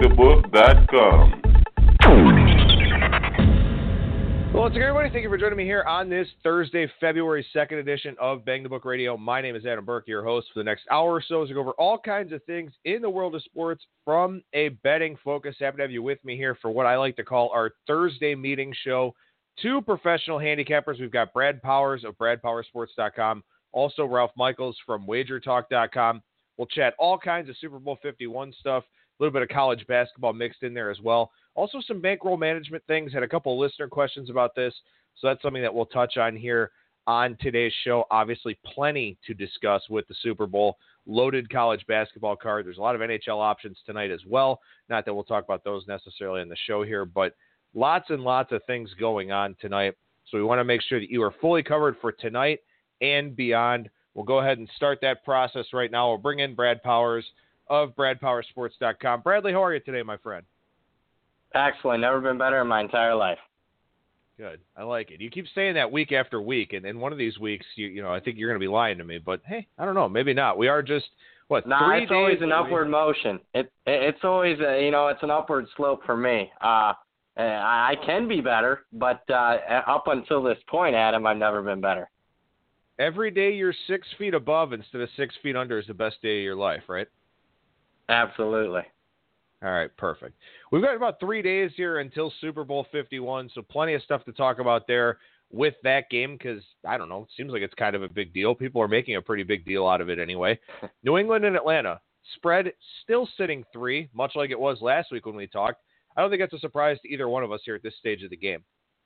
BangTheBook.com. Well, it's everybody. Thank you for joining me here on this Thursday, February 2nd edition of Bang the Book Radio. My name is Adam Burke, your host for the next hour or so as we go over all kinds of things in the world of sports from a betting focus. Happy to have you with me here for what I like to call our Thursday meeting show. Two professional handicappers. We've got Brad Powers of BradPowerSports.com, also Ralph Michaels from WagerTalk.com. We'll chat all kinds of Super Bowl 51 stuff, a little bit of college basketball mixed in there as well. Also some bankroll management things. Had a couple of listener questions about this, so that's something that we'll touch on here on today's show. Obviously, plenty to discuss with the Super Bowl. Loaded college basketball card. There's a lot of NHL options tonight as well. Not that we'll talk about those necessarily in the show here, but lots and lots of things going on tonight. So we want to make sure that you are fully covered for tonight and beyond. We'll go ahead and start that process right now. We'll bring in Brad Powers of BradPowerSports.com. Bradley, how are you today, my friend? Excellent. Never been better in my entire life. Good. I like it. You keep saying that week after week, and in one of these weeks, you know, I think you're going to be lying to me. But hey, I don't know. Maybe not. We are just 3 days. It's always an upward motion. It's always it's an upward slope for me. I can be better, but up until this point, Adam, I've never been better. Every day you're 6 feet above instead of 6 feet under is the best day of your life, right? Absolutely. All right, perfect. We've got about 3 days here until Super Bowl 51, so plenty of stuff to talk about there with that game because, I don't know, it seems like it's kind of a big deal. People are making a pretty big deal out of it anyway. New England and Atlanta. Spread still sitting 3, much like it was last week when we talked. I don't think that's a surprise to either one of us here at this stage of the game.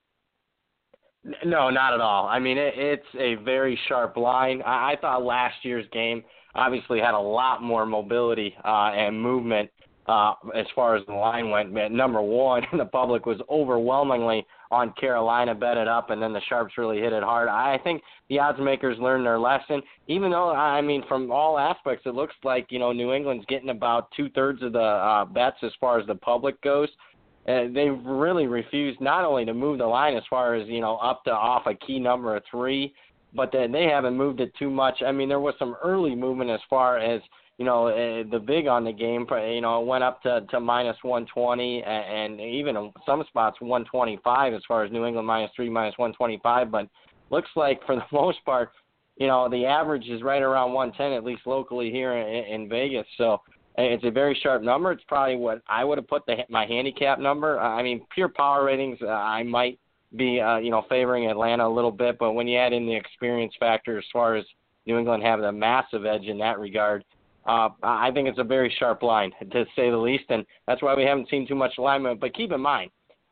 No, not at all. I mean, it's a very sharp line. I thought last year's game obviously had a lot more mobility and movement as far as the line went. Number one, the public was overwhelmingly on Carolina, bet it up, and then the Sharps really hit it hard. I think the odds makers learned their lesson, even though, I mean, from all aspects, it looks like, New England's getting about 2/3 of the bets as far as the public goes. They've really refused not only to move the line as far as, up to off a key number of 3, but they haven't moved it too much. I mean, there was some early movement as far as, the big on the game, it went up to minus 120 and even in some spots 125 as far as New England -3, minus 125. But looks like for the most part, the average is right around 110, at least locally here in Vegas. So it's a very sharp number. It's probably what I would have put my handicap number. I mean, pure power ratings, I might be, favoring Atlanta a little bit. But when you add in the experience factor as far as New England having a massive edge in that regard, I think it's a very sharp line, to say the least, and that's why we haven't seen too much alignment. But keep in mind,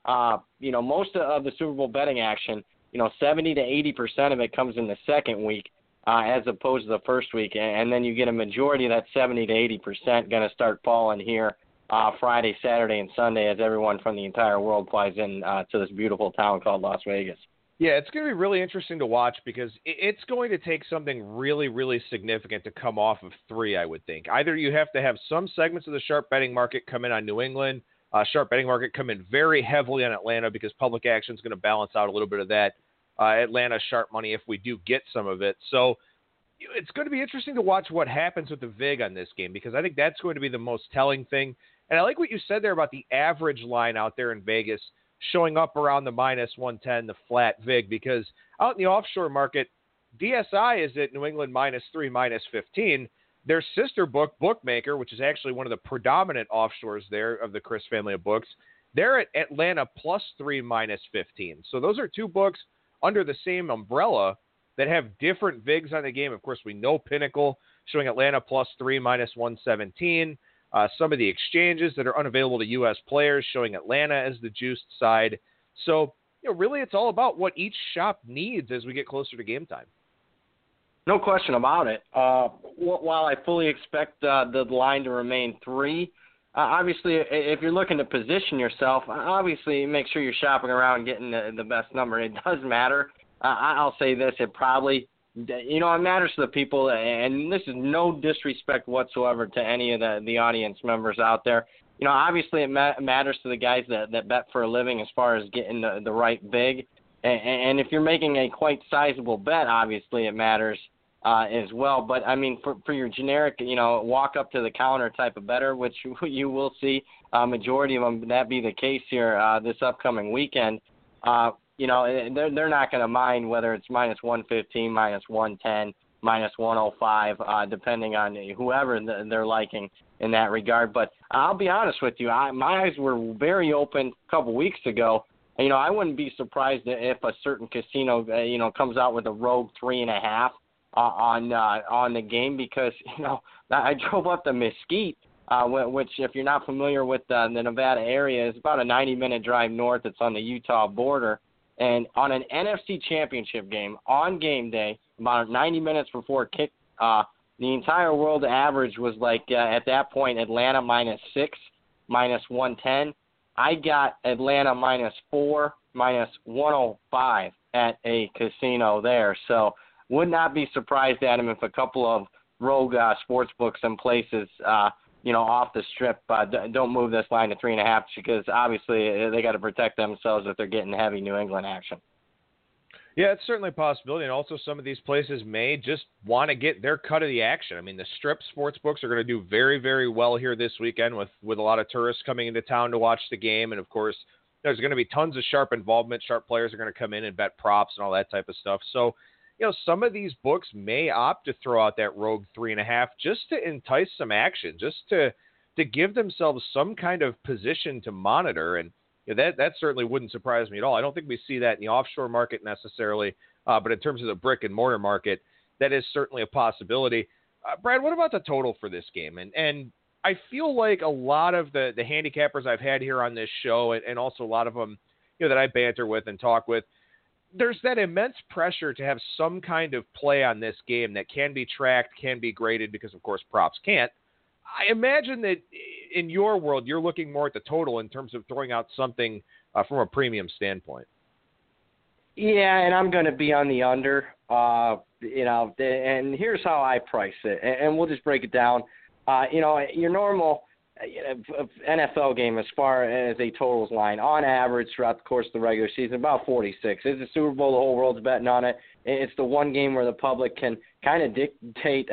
most of the Super Bowl betting action, 70 to 80% of it comes in the second week as opposed to the first week, and then you get a majority of that 70 to 80% going to start falling here Friday, Saturday, and Sunday as everyone from the entire world flies in to this beautiful town called Las Vegas. Yeah, it's going to be really interesting to watch because it's going to take something really, really significant to come off of 3, I would think. Either you have to have some segments of the sharp betting market come in on New England, sharp betting market come in very heavily on Atlanta because public action is going to balance out a little bit of that Atlanta sharp money if we do get some of it. So it's going to be interesting to watch what happens with the VIG on this game because I think that's going to be the most telling thing. And I like what you said there about the average line out there in Vegas showing up around the minus 110, the flat VIG, because out in the offshore market, DSI is at New England -3, -15. Their sister book, Bookmaker, which is actually one of the predominant offshores there of the Chris family of books, they're at Atlanta +3, -15. So those are two books under the same umbrella that have different VIGs on the game. Of course, we know Pinnacle showing Atlanta +3, -117. Some of the exchanges that are unavailable to U.S. players showing Atlanta as the juiced side. So, really it's all about what each shop needs as we get closer to game time. No question about it. While I fully expect the line to remain 3, obviously if you're looking to position yourself, obviously make sure you're shopping around and getting the best number. It does matter. I'll say this, it probably it matters to the people, and this is no disrespect whatsoever to any of the audience members out there. Obviously it matters to the guys that bet for a living as far as getting the right VIG. And if you're making a quite sizable bet, obviously it matters as well. But, I mean, for your generic, walk up to the counter type of better, which you will see majority of them that be the case here this upcoming weekend, they're not going to mind whether it's minus 115, minus 110, minus 105, depending on whoever they're liking in that regard. But I'll be honest with you, my eyes were very open a couple weeks ago. I wouldn't be surprised if a certain casino, comes out with a rogue 3.5 on the game, because I drove up to Mesquite, which, if you're not familiar with the Nevada area, is about a 90-minute drive north. It's on the Utah border. And on an NFC championship game, on game day, about 90 minutes before kick, the entire world average was at that point, Atlanta -6, minus 110. I got Atlanta -4, minus 105 at a casino there. So would not be surprised, Adam, if a couple of rogue sports books and places off the strip don't move this line to 3.5, because obviously they got to protect themselves if they're getting heavy New England action. Yeah, it's certainly a possibility, and also some of these places may just want to get their cut of the action. I mean, the strip sports books are going to do very, very well here this weekend with a lot of tourists coming into town to watch the game, and of course, there's going to be tons of sharp involvement. Sharp players are going to come in and bet props and all that type of stuff. So, some of these books may opt to throw out that rogue 3.5 just to entice some action, just to give themselves some kind of position to monitor. And that certainly wouldn't surprise me at all. I don't think we see that in the offshore market necessarily, but in terms of the brick and mortar market, that is certainly a possibility. Brad, what about the total for this game? And I feel like a lot of the handicappers I've had here on this show, and also a lot of them that I banter with and talk with, there's that immense pressure to have some kind of play on this game that can be tracked, can be graded, because, of course, props can't. I imagine that in your world, you're looking more at the total in terms of throwing out something from a premium standpoint. Yeah, and I'm going to be on the under, and here's how I price it, and we'll just break it down. Your normal NFL game, as far as a totals line, on average throughout the course of the regular season, about 46. It's the Super Bowl, the whole world's betting on it. It's the one game where the public can kind of dictate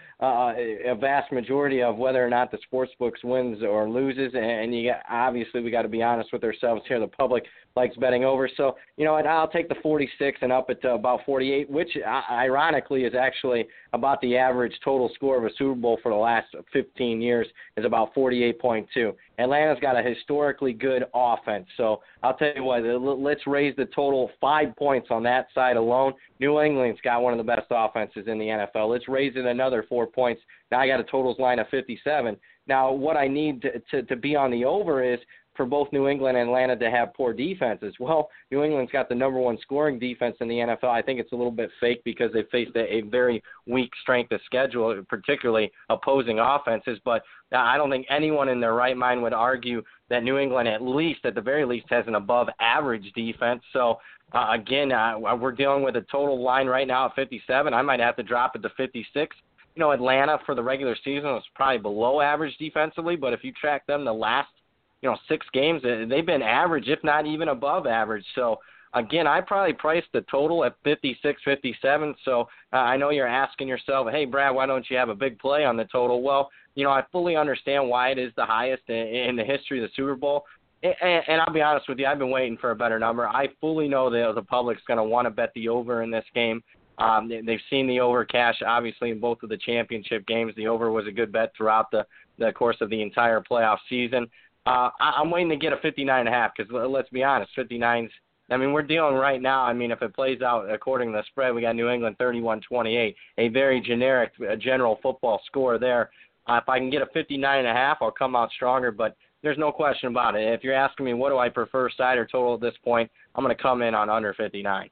a vast majority of whether or not the sports books wins or loses. And obviously we got to be honest with ourselves here. The public likes betting over. So, I'll take the 46 and up it to about 48, which ironically is actually about the average total score of a Super Bowl for the last 15 years, is about 48.2. Atlanta's got a historically good offense. So I'll tell you what, let's raise the total 5 points on that side alone. New England's got one of the best offenses in the NFL. Let's raise it another 4 points. Now I got a totals line of 57. Now what I need to be on the over is for both New England and Atlanta to have poor defenses. Well, New England's got the number one scoring defense in the NFL. I think it's a little bit fake because they faced a very weak strength of schedule, particularly opposing offenses. But I don't think anyone in their right mind would argue that New England, at the very least, has an above-average defense. So, again, we're dealing with a total line right now at 57. I might have to drop it to 56. Atlanta for the regular season was probably below average defensively, but if you track them the last 6 games, they've been average, if not even above average. So, again, I probably priced the total at 56, 57. So I know you're asking yourself, hey, Brad, why don't you have a big play on the total? Well, I fully understand why it is the highest in the history of the Super Bowl. And I'll be honest with you, I've been waiting for a better number. I fully know that the public's going to want to bet the over in this game. They've seen the over cash, obviously, in both of the championship games. The over was a good bet throughout the course of the entire playoff season. I'm waiting to get a 59.5 because, let's be honest, 59's, we're dealing right now. If it plays out according to the spread, we got New England 31-28, a very generic, general football score there. If I can get a 59.5, I'll come out stronger, but there's no question about it. If you're asking me what do I prefer, side or total at this point, I'm going to come in on under 59.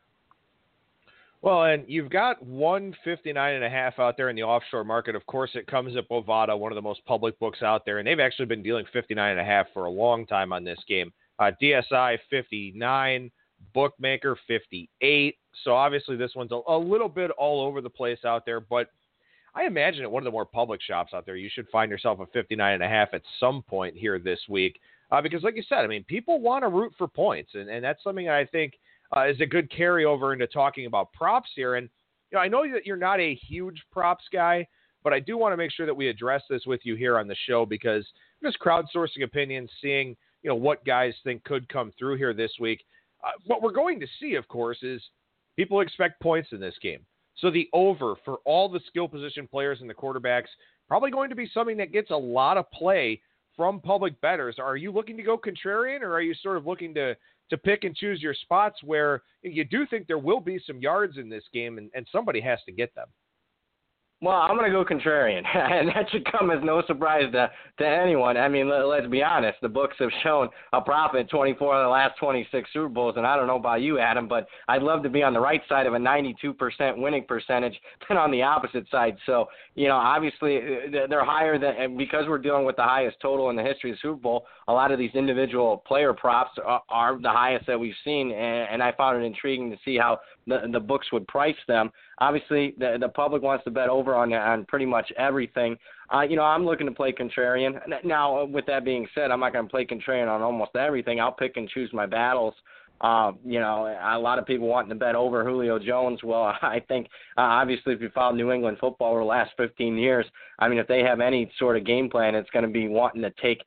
Well, and you've got 159.5 out there in the offshore market. Of course, it comes at Bovada, one of the most public books out there, and they've actually been dealing 59.5 for a long time on this game. DSI 59, Bookmaker 58. So obviously this one's a little bit all over the place out there, but I imagine at one of the more public shops out there, you should find yourself a 59.5 at some point here this week. Because like you said, people want to root for points, and that's something I think is a good carryover into talking about props here. And I know that you're not a huge props guy, but I do want to make sure that we address this with you here on the show because I'm just crowdsourcing opinions, seeing, what guys think could come through here this week. What we're going to see, of course, is people expect points in this game. So the over for all the skill position players and the quarterbacks probably going to be something that gets a lot of play from public bettors. Are you looking to go contrarian, or are you sort of looking to pick and choose your spots where you do think there will be some yards in this game and somebody has to get them? Well, I'm going to go contrarian, and that should come as no surprise to anyone. I mean, let's be honest. The books have shown a profit in 24 of the last 26 Super Bowls, and I don't know about you, Adam, but I'd love to be on the right side of a 92% winning percentage than on the opposite side. So, obviously they're higher than, and because we're dealing with the highest total in the history of the Super Bowl, a lot of these individual player props are the highest that we've seen, and I found it intriguing to see how the books would price them. Obviously, the public wants to bet over on pretty much everything. I'm looking to play contrarian. Now, with that being said, I'm not going to play contrarian on almost everything. I'll pick and choose my battles. A lot of people wanting to bet over Julio Jones. Well, I think, obviously, if you follow New England football over the last 15 years, I mean, if they have any sort of game plan, it's going to be wanting to take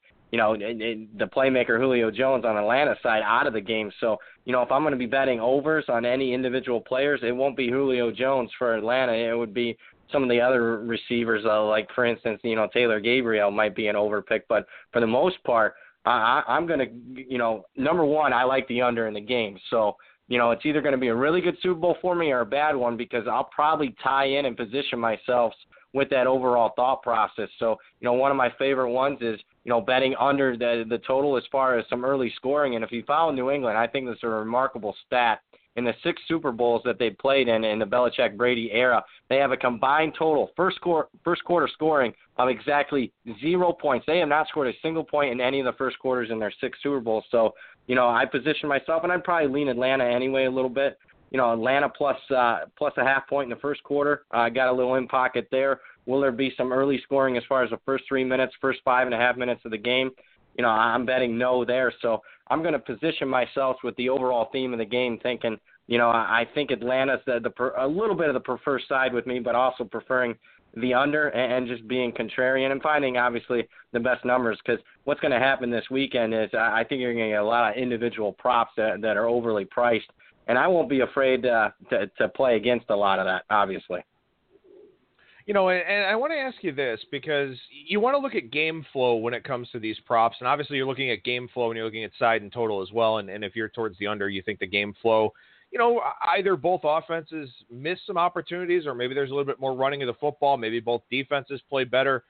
the playmaker Julio Jones on Atlanta's side out of the game. So, if I'm going to be betting overs on any individual players, it won't be Julio Jones for Atlanta. It would be some of the other receivers, like, for instance, Taylor Gabriel might be an over pick. But for the most part, I'm going to, number one, I like the under in the game. So, it's either going to be a really good Super Bowl for me or a bad one because I'll probably tie in and position myself with that overall thought process. So, one of my favorite ones is, betting under the total as far as some early scoring. And if you follow New England, I think that's a remarkable stat. In the 6 Super Bowls that they played in the Belichick-Brady era, they have a combined total first quarter scoring of exactly 0 points. They have not scored a single point in any of the first quarters in their 6 Super Bowls. So, I position myself, and I'd probably lean Atlanta anyway a little bit. Atlanta plus a half point in the first quarter. Got a little in pocket there. Will there be some early scoring as far as the first 3 minutes, first 5.5 minutes of the game? I'm betting no there. So I'm going to position myself with the overall theme of the game, thinking, I think Atlanta's a little bit of the preferred side with me, but also preferring the under and just being contrarian and finding, obviously, the best numbers. Because what's going to happen this weekend is I think you're going to get a lot of individual props that are overly priced. And I won't be afraid to play against a lot of that, obviously. And I want to ask you this because you want to look at game flow when it comes to these props. And obviously you're looking at game flow and you're looking at side and total as well. And if you're towards the under, you think the game flow, either both offenses miss some opportunities or maybe there's a little bit more running of the football. Maybe both defenses play better.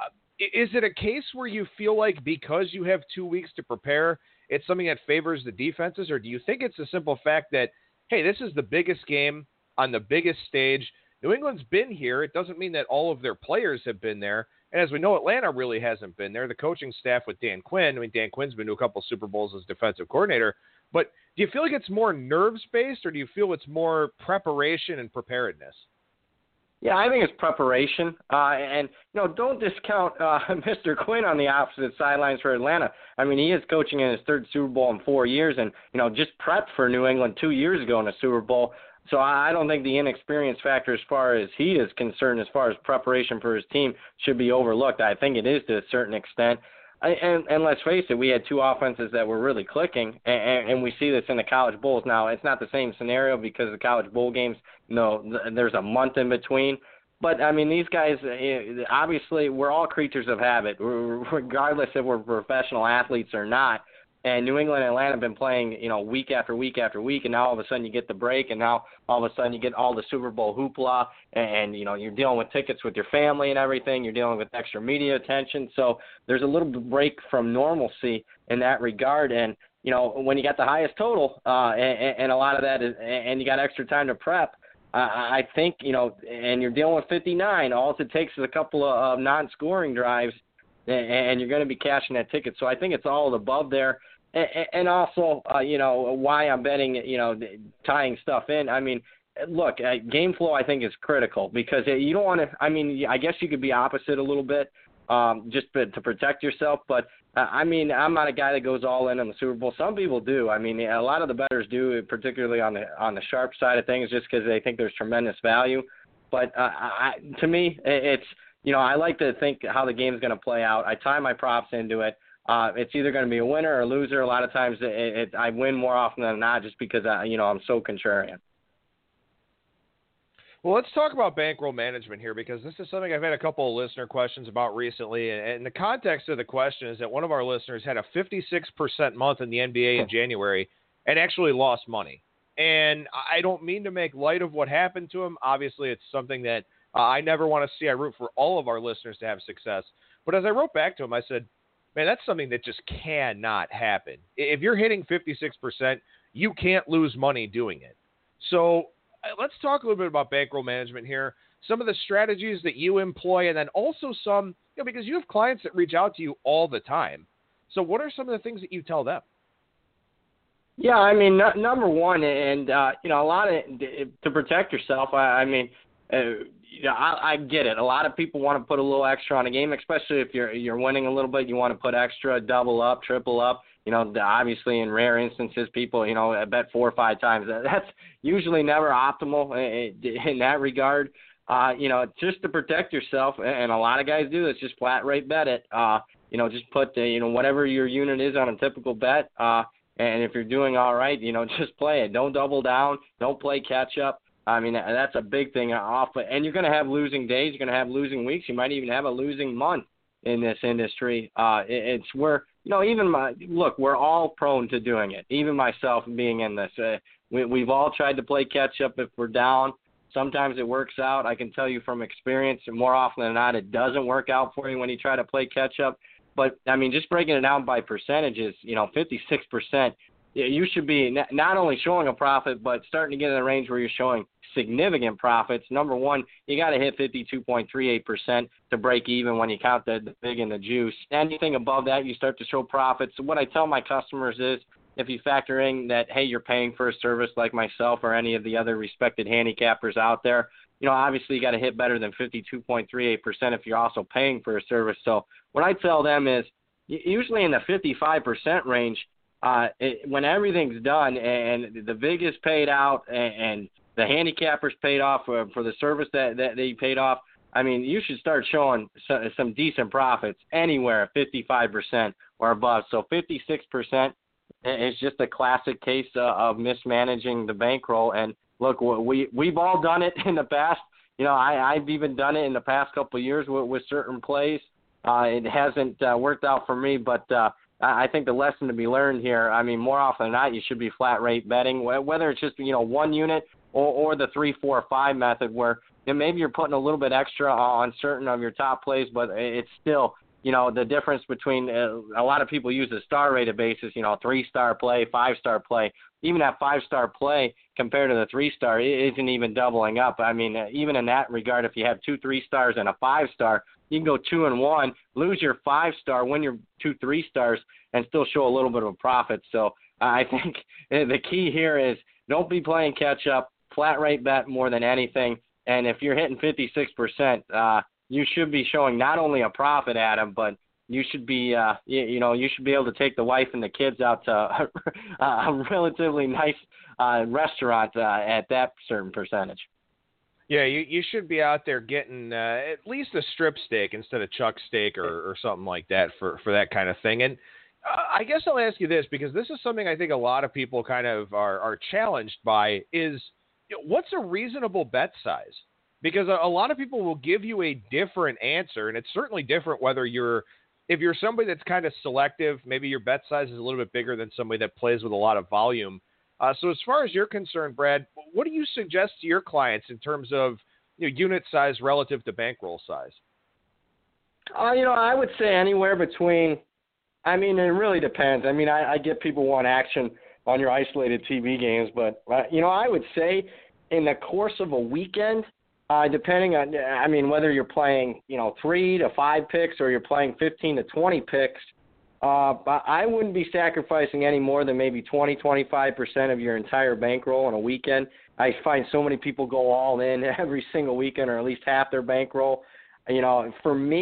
Is it a case where you feel like because you have 2 weeks to prepare, it's something that favors the defenses? Or do you think it's a simple fact that, hey, this is the biggest game on the biggest stage? New England's been here. It doesn't mean that all of their players have been there. And as we know, Atlanta really hasn't been there. The coaching staff with Dan Quinn, Dan Quinn's been to a couple Super Bowls as defensive coordinator. But do you feel like it's more nerves-based or do you feel it's more preparation and preparedness? Yeah, I think it's preparation. And don't discount Mr. Quinn on the opposite sidelines for Atlanta. I mean, he is coaching in his 3rd Super Bowl in 4 years and, just prepped for New England 2 years ago in a Super Bowl. So I don't think the inexperience factor as far as he is concerned, as far as preparation for his team, should be overlooked. I think it is to a certain extent. And let's face it, we had 2 offenses that were really clicking, and we see this in the college bowls. Now, it's not the same scenario because the college bowl games, there's a month in between. But, I mean, these guys, obviously, we're all creatures of habit, regardless if we're professional athletes or not. And New England and Atlanta have been playing, week after week after week, and now all of a sudden you get the break, and now all of a sudden you get all the Super Bowl hoopla, and you're dealing with tickets with your family and everything. You're dealing with extra media attention. So there's a little break from normalcy in that regard. And, when you got the highest total and a lot of that is, and you got extra time to prep, I think, and you're dealing with 59, all it takes is a couple of non-scoring drives, and you're going to be cashing that ticket. So I think it's all above there. And also, why I'm betting, tying stuff in. I mean, look, game flow I think is critical because you don't want to – I mean, I guess you could be opposite a little bit. just to protect yourself. But I mean, I'm not a guy that goes all in on the Super Bowl. Some people do. I mean, a lot of the bettors do, particularly on the sharp side of things, just because they think there's tremendous value. But to me, it's, I like to think how the game's going to play out. I tie my props into it. It's either going to be a winner or a loser. A lot of times I win more often than not just because, I'm so contrarian. Well, let's talk about bankroll management here, because this is something I've had a couple of listener questions about recently. And the context of the question is that one of our listeners had a 56% month in the NBA in January and actually lost money. And I don't mean to make light of what happened to him. Obviously, it's something that I never want to see. I root for all of our listeners to have success. But as I wrote back to him, I said, man, that's something that just cannot happen. If you're hitting 56%, you can't lose money doing it. So let's talk a little bit about bankroll management here, some of the strategies that you employ, and then also some, because you have clients that reach out to you all the time. So what are some of the things that you tell them? Yeah, I mean, number one, and, a lot of, to protect yourself, I get it. A lot of people want to put a little extra on a game, especially if you're winning a little bit. You want to put extra, double up, triple up. Obviously in rare instances, people, bet 4 or 5 times. That's usually never optimal in that regard. Just to protect yourself, and a lot of guys do this, just flat rate bet it. Just put, whatever your unit is on a typical bet. And if you're doing all right, just play it. Don't double down. Don't play catch up. I mean, that's a big thing off. And you're going to have losing days. You're going to have losing weeks. You might even have a losing month in this industry. It's where, we're all prone to doing it, even myself being in this. We've all tried to play catch up if we're down. Sometimes it works out. I can tell you from experience, and more often than not, it doesn't work out for you when you try to play catch up. But, I mean, just breaking it down by percentages, 56%, you should be not only showing a profit, but starting to get in the range where you're showing significant profits. Number one, you got to hit 52.38% to break even when you count the big and the juice. Anything above that, you start to show profits. So what I tell my customers is, if you factor in that, hey, you're paying for a service like myself or any of the other respected handicappers out there, obviously you got to hit better than 52.38% if you're also paying for a service. So what I tell them is, usually in the 55% range, when everything's done and the VIG is paid out and the handicappers paid off for the service that they paid off, I mean, you should start showing some decent profits anywhere 55% or above. So 56% is just a classic case of mismanaging the bankroll. And look, we've all done it in the past. I've even done it in the past couple of years with certain plays. It hasn't worked out for me, but I think the lesson to be learned here, I mean, more often than not, you should be flat rate betting, whether it's just, one unit or the 3, 4, 5 method where maybe you're putting a little bit extra on certain of your top plays, but it's still, the difference between a lot of people use a star rated basis, 3-star play, 5-star play. Even that 5-star play compared to the 3-star isn't even doubling up. I mean, even in that regard, if you have 2 3-stars and a 5-star, you can go 2-1, lose your 5-star, win your 2 3-stars, and still show a little bit of a profit. So I think the key here is don't be playing catch up, flat rate bet more than anything. And if you're hitting 56%, you should be showing not only a profit, Adam, but you should be, you should be able to take the wife and the kids out to a relatively nice restaurant at that certain percentage. Yeah, you should be out there getting at least a strip steak instead of chuck steak or something like that for that kind of thing. And I guess I'll ask you this, because this is something I think a lot of people kind of are challenged by, is what's a reasonable bet size? Because a lot of people will give you a different answer, and it's certainly different whether if you're somebody that's kind of selective, maybe your bet size is a little bit bigger than somebody that plays with a lot of volume. So as far as you're concerned, Brad, what do you suggest to your clients in terms of unit size relative to bankroll size? I would say anywhere between, it really depends. I get people want action on your isolated TV games, but, I would say in the course of a weekend, depending on, whether you're playing, 3 to 5 picks or you're playing 15 to 20 picks, I wouldn't be sacrificing any more than maybe 20-25% of your entire bankroll on a weekend. I find so many people go all in every single weekend, or at least half their bankroll. For me,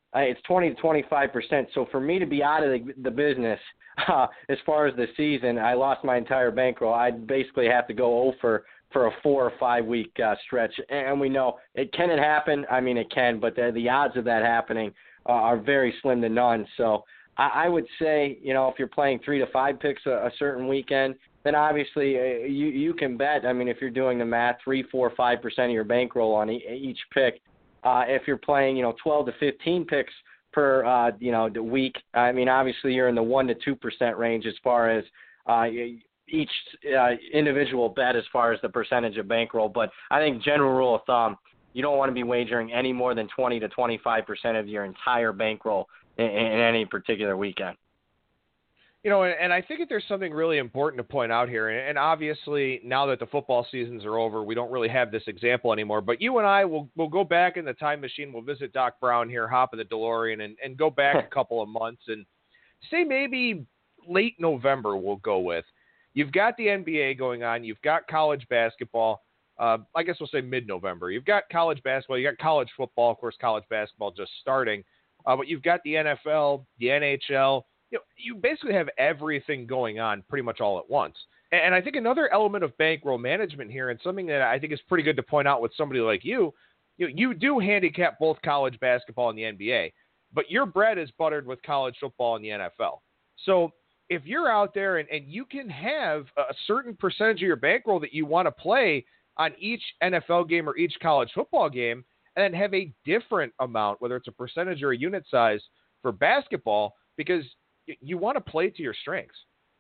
it's 20 to 25%. So for me to be out of the business as far as the season, I lost my entire bankroll. I'd basically have to go over for a 4 or 5 week stretch. And we know it happen. I mean, it can, but the odds of that happening are very slim to none. So I would say, if you're playing 3 to 5 picks a certain weekend, then obviously you can bet. I mean, if you're doing the math, 3, 4, 5% of your bankroll on each pick. If you're playing, 12 to 15 picks per, the week, I mean, obviously you're in the 1 to 2% range as far as each individual bet as far as the percentage of bankroll. But I think general rule of thumb, you don't want to be wagering any more than 20 to 25% of your entire bankroll in any particular weekend. And I think that there's something really important to point out here. And obviously, now that the football seasons are over, we don't really have this example anymore. But you and I will go back in the time machine. We'll visit Doc Brown here, hop in the DeLorean, and go back a couple of months and say maybe late November we'll go with. You've got the NBA going on. You've got college basketball. I guess we'll say mid-November. You've got college basketball. You've got college football. Of course, college basketball just starting. But you've got the NFL, the NHL. You basically have everything going on pretty much all at once. And I think another element of bankroll management here, and something that I think is pretty good to point out with somebody like you do handicap both college basketball and the NBA, but your bread is buttered with college football and the NFL. So if you're out there and you can have a certain percentage of your bankroll that you want to play on each NFL game or each college football game, and then have a different amount, whether it's a percentage or a unit size for basketball, because you want to play to your strengths.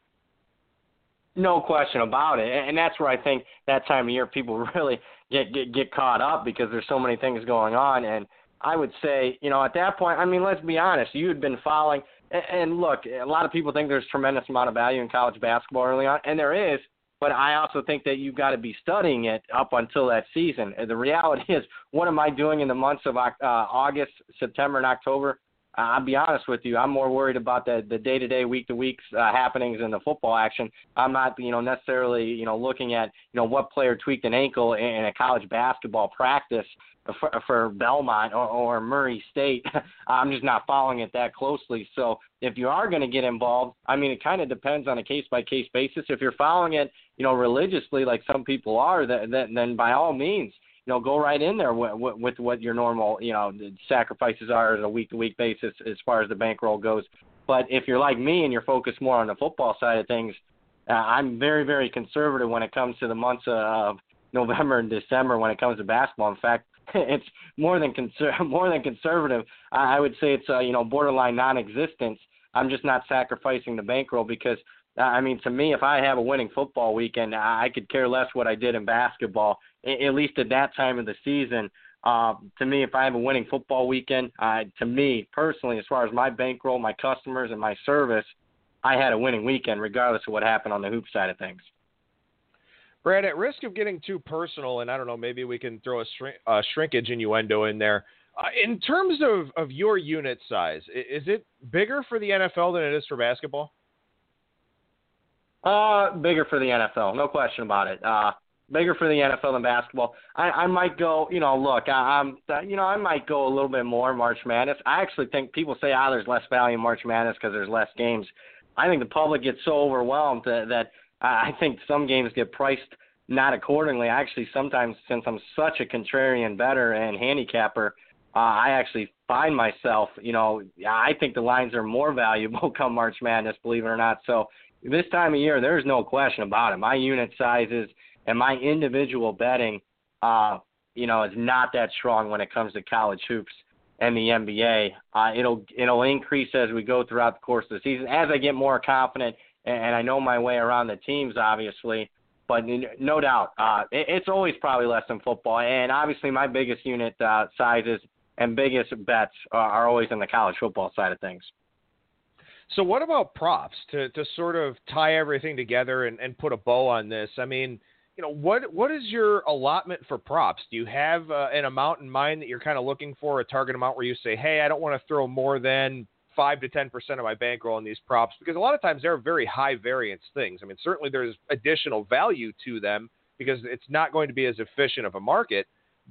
No question about it. And that's where I think that time of year people really get caught up because there's so many things going on. And I would say, at that point, I mean, let's be honest, you had been following. And look, a lot of people think there's a tremendous amount of value in college basketball early on, and there is. But I also think that you've got to be studying it up until that season. And the reality is, what am I doing in the months of August, September, and October? I'll be honest with you. I'm more worried about the day-to-day, week-to-week happenings in the football action. I'm not, necessarily, looking at, what player tweaked an ankle in a college basketball practice for Belmont or Murray State. I'm just not following it that closely. So if you are going to get involved, I mean, it kind of depends on a case-by-case basis. If you're following it, religiously like some people are, then by all means, go right in there with what your normal, sacrifices are on a week-to-week basis as far as the bankroll goes. But if you're like me and you're focused more on the football side of things, I'm very, very conservative when it comes to the months of November and December when it comes to basketball. In fact, it's more than conservative. I would say it's borderline non-existent. I'm just not sacrificing the bankroll because to me, if I have a winning football weekend, I could care less what I did in basketball, at least at that time of the season. To me, if I have a winning football weekend, to me personally, as far as my bankroll, my customers, and my service, I had a winning weekend regardless of what happened on the hoop side of things. Brad, at risk of getting too personal, and I don't know, maybe we can throw a shrinkage innuendo in there. In terms of your unit size, is it bigger for the NFL than it is for basketball? Bigger for the NFL, no question about it. Bigger for the NFL than basketball. I might go, I might go a little bit more March Madness. I actually think people say, there's less value in March Madness because there's less games. I think the public gets so overwhelmed that I think some games get priced not accordingly. Actually, sometimes since I'm such a contrarian bettor and handicapper, I actually find myself, I think the lines are more valuable come March Madness, believe it or not. So this time of year, there's no question about it. My unit sizes and my individual betting, is not that strong when it comes to college hoops and the NBA. It'll increase as we go throughout the course of the season as I get more confident and I know my way around the teams, obviously. But no doubt, it's always probably less than football. And obviously, my biggest unit sizes and biggest bets are always in the college football side of things. So what about props to sort of tie everything together and put a bow on this? I mean, what is your allotment for props? Do you have an amount in mind that you're kind of looking for, a target amount where you say, hey, I don't want to throw more than 5 to 10% of my bankroll in these props? Because a lot of times they're very high variance things. I mean, certainly there's additional value to them because it's not going to be as efficient of a market. But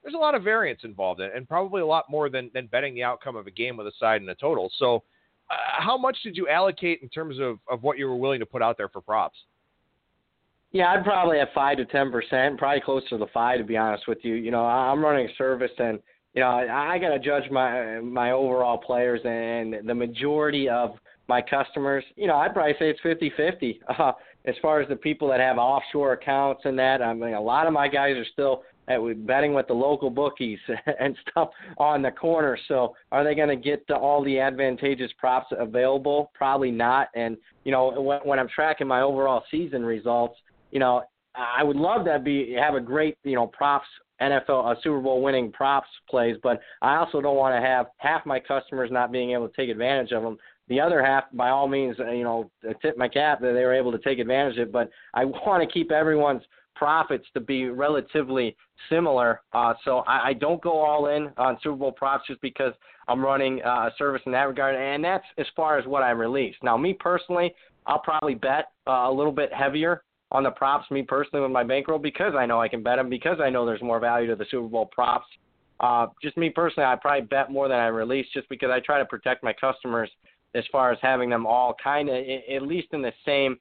there's a lot of variance involved in it, and probably a lot more than betting the outcome of a game with a side and a total. So how much did you allocate in terms of what you were willing to put out there for props? Yeah, I'd probably have 5 to 10%, probably closer to the 5, to be honest with you. I'm running a service, and I got to judge my overall players, and the majority of my customers, I'd probably say it's 50-50. As far as the people that have offshore accounts and that, I mean, a lot of my guys are still betting with the local bookies and stuff on the corner. So are they going to get all the advantageous props available? Probably not. And, when I'm tracking my overall season results, I would love to have a great, props NFL, Super Bowl winning props plays, but I also don't want to have half my customers not being able to take advantage of them. The other half, by all means, tip my cap that they were able to take advantage of it, but I want to keep everyone's profits to be relatively similar. So I don't go all in on Super Bowl props just because I'm running a service in that regard, and that's as far as what I release. Now, me personally, I'll probably bet a little bit heavier on the props, me personally, with my bankroll, because I know I can bet them, because I know there's more value to the Super Bowl props. Just me personally, I probably bet more than I release, just because I try to protect my customers as far as having them all kind of at least in the same,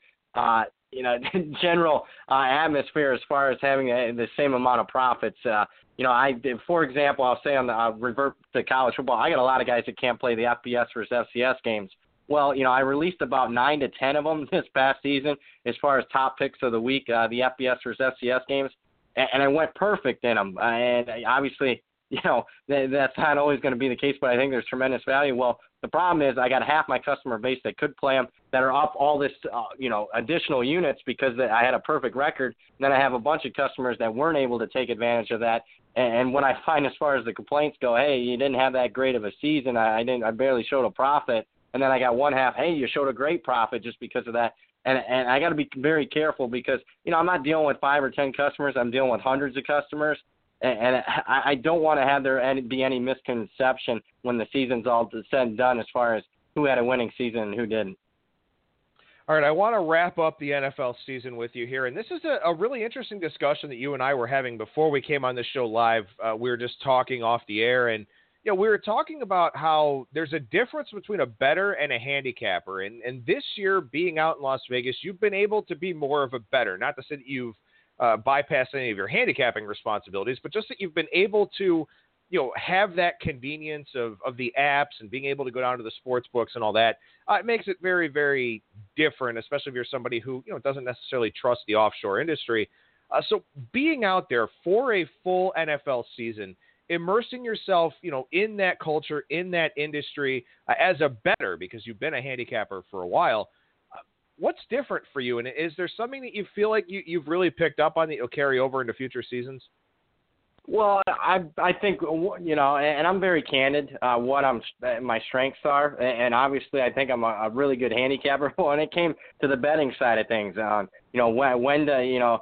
general atmosphere as far as having the same amount of profits. For example, I'll say I'll revert to college football. I got a lot of guys that can't play the FBS versus FCS games. Well, I released about 9 to 10 of them this past season as far as top picks of the week, the FBS versus FCS games, and I went perfect in them. And obviously, that's not always going to be the case, but I think there's tremendous value. Well, the problem is I got half my customer base that could play them that are up all this, additional units because I had a perfect record. And then I have a bunch of customers that weren't able to take advantage of that. And when I find as far as the complaints go, hey, you didn't have that great of a season. I barely showed a profit. And then I got one half, hey, you showed a great profit just because of that. And I got to be very careful because, I'm not dealing with 5 or 10 customers. I'm dealing with hundreds of customers. And I don't want to have there be any misconception when the season's all said and done as far as who had a winning season and who didn't. All right, I want to wrap up the NFL season with you here. And this is a really interesting discussion that you and I were having before we came on the show live. We were just talking off the air, and we were talking about how there's a difference between a bettor and a handicapper. And this year, being out in Las Vegas, you've been able to be more of a bettor. Not to say that you've bypassed any of your handicapping responsibilities, but just that you've been able to, have that convenience of the apps and being able to go down to the sports books and all that. It makes it very, very different, especially if you're somebody who, doesn't necessarily trust the offshore industry. So being out there for a full NFL season, immersing yourself, in that culture, in that industry, as a bettor, because you've been a handicapper for a while. What's different for you? And is there something that you feel like you've really picked up on that you'll carry over into future seasons? Well, I think, and I'm very candid what my strengths are. And obviously I think I'm a really good handicapper. When it came to the betting side of things, when to,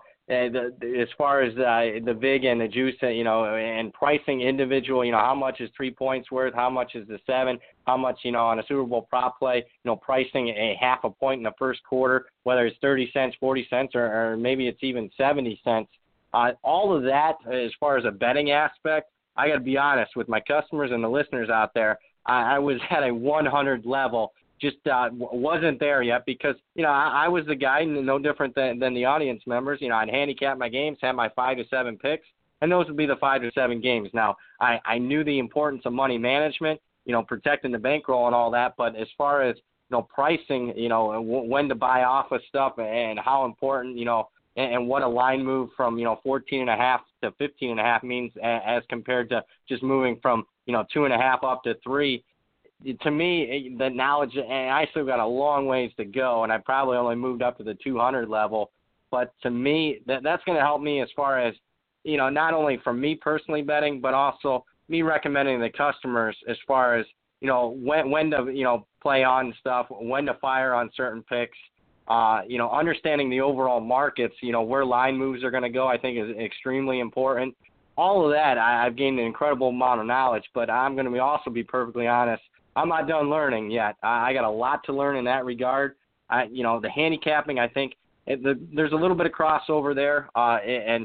as far as the vig and the juice, and pricing individual, how much is 3 points worth, how much is the 7, how much, on a Super Bowl prop play, pricing a half a point in the first quarter, whether it's 30 cents, 40 cents, or maybe it's even 70 cents. All of that, as far as a betting aspect, I got to be honest with my customers and the listeners out there, I was at a 100 level. Just wasn't there yet because, I was the guy, no different than the audience members. I'd handicap my games, have my 5 to 7 picks, and those would be the 5 to 7 games. Now, I knew the importance of money management, protecting the bankroll and all that, but as far as, pricing, when to buy off of stuff and how important, and what a line move from, 14.5 to 15.5 means as compared to just moving from, 2.5 up to 3. To me, the knowledge, and I still got a long ways to go, and I probably only moved up to the 200 level. But to me, that's going to help me as far as, not only for me personally betting, but also me recommending the customers as far as, when to, play on stuff, when to fire on certain picks, understanding the overall markets, where line moves are going to go, I think is extremely important. All of that, I've gained an incredible amount of knowledge, but I'm going to also be perfectly honest. I'm not done learning yet. I got a lot to learn in that regard. The handicapping, I think there's a little bit of crossover there, and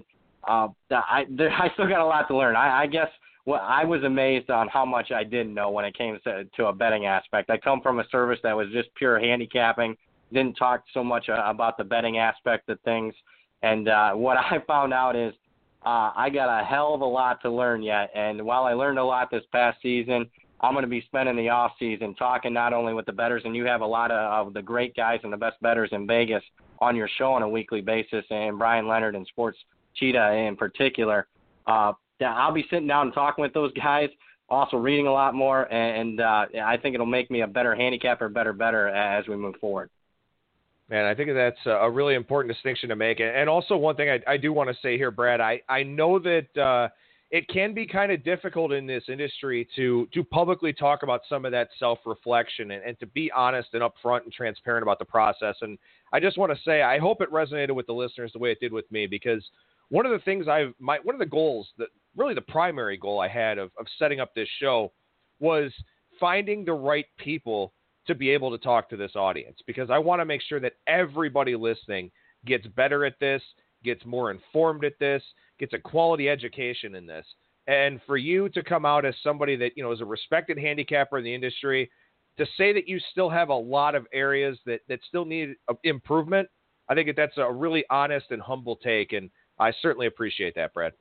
I still got a lot to learn. I guess I was amazed on how much I didn't know when it came to a betting aspect. I come from a service that was just pure handicapping, didn't talk so much about the betting aspect of things. And what I found out is I got a hell of a lot to learn yet. And while I learned a lot this past season, I'm going to be spending the off season talking not only with the bettors, and you have a lot of the great guys and the best bettors in Vegas on your show on a weekly basis, and Brian Leonard and Sports Cheetah in particular. I'll be sitting down and talking with those guys, also reading a lot more, and I think it'll make me a better handicapper, better as we move forward. Man, I think that's a really important distinction to make. And also one thing I do want to say here, Brad, I know that it can be kind of difficult in this industry to publicly talk about some of that self-reflection and to be honest and upfront and transparent about the process. And I just want to say I hope it resonated with the listeners the way it did with me, because one of the things one of the goals, that really the primary goal I had of setting up this show was finding the right people to be able to talk to this audience, because I want to make sure that everybody listening gets better at this, gets more informed at this, gets a quality education in this. And for you to come out as somebody that, is a respected handicapper in the industry, to say that you still have a lot of areas that still need improvement, I think that's a really honest and humble take, and I certainly appreciate that, Brad.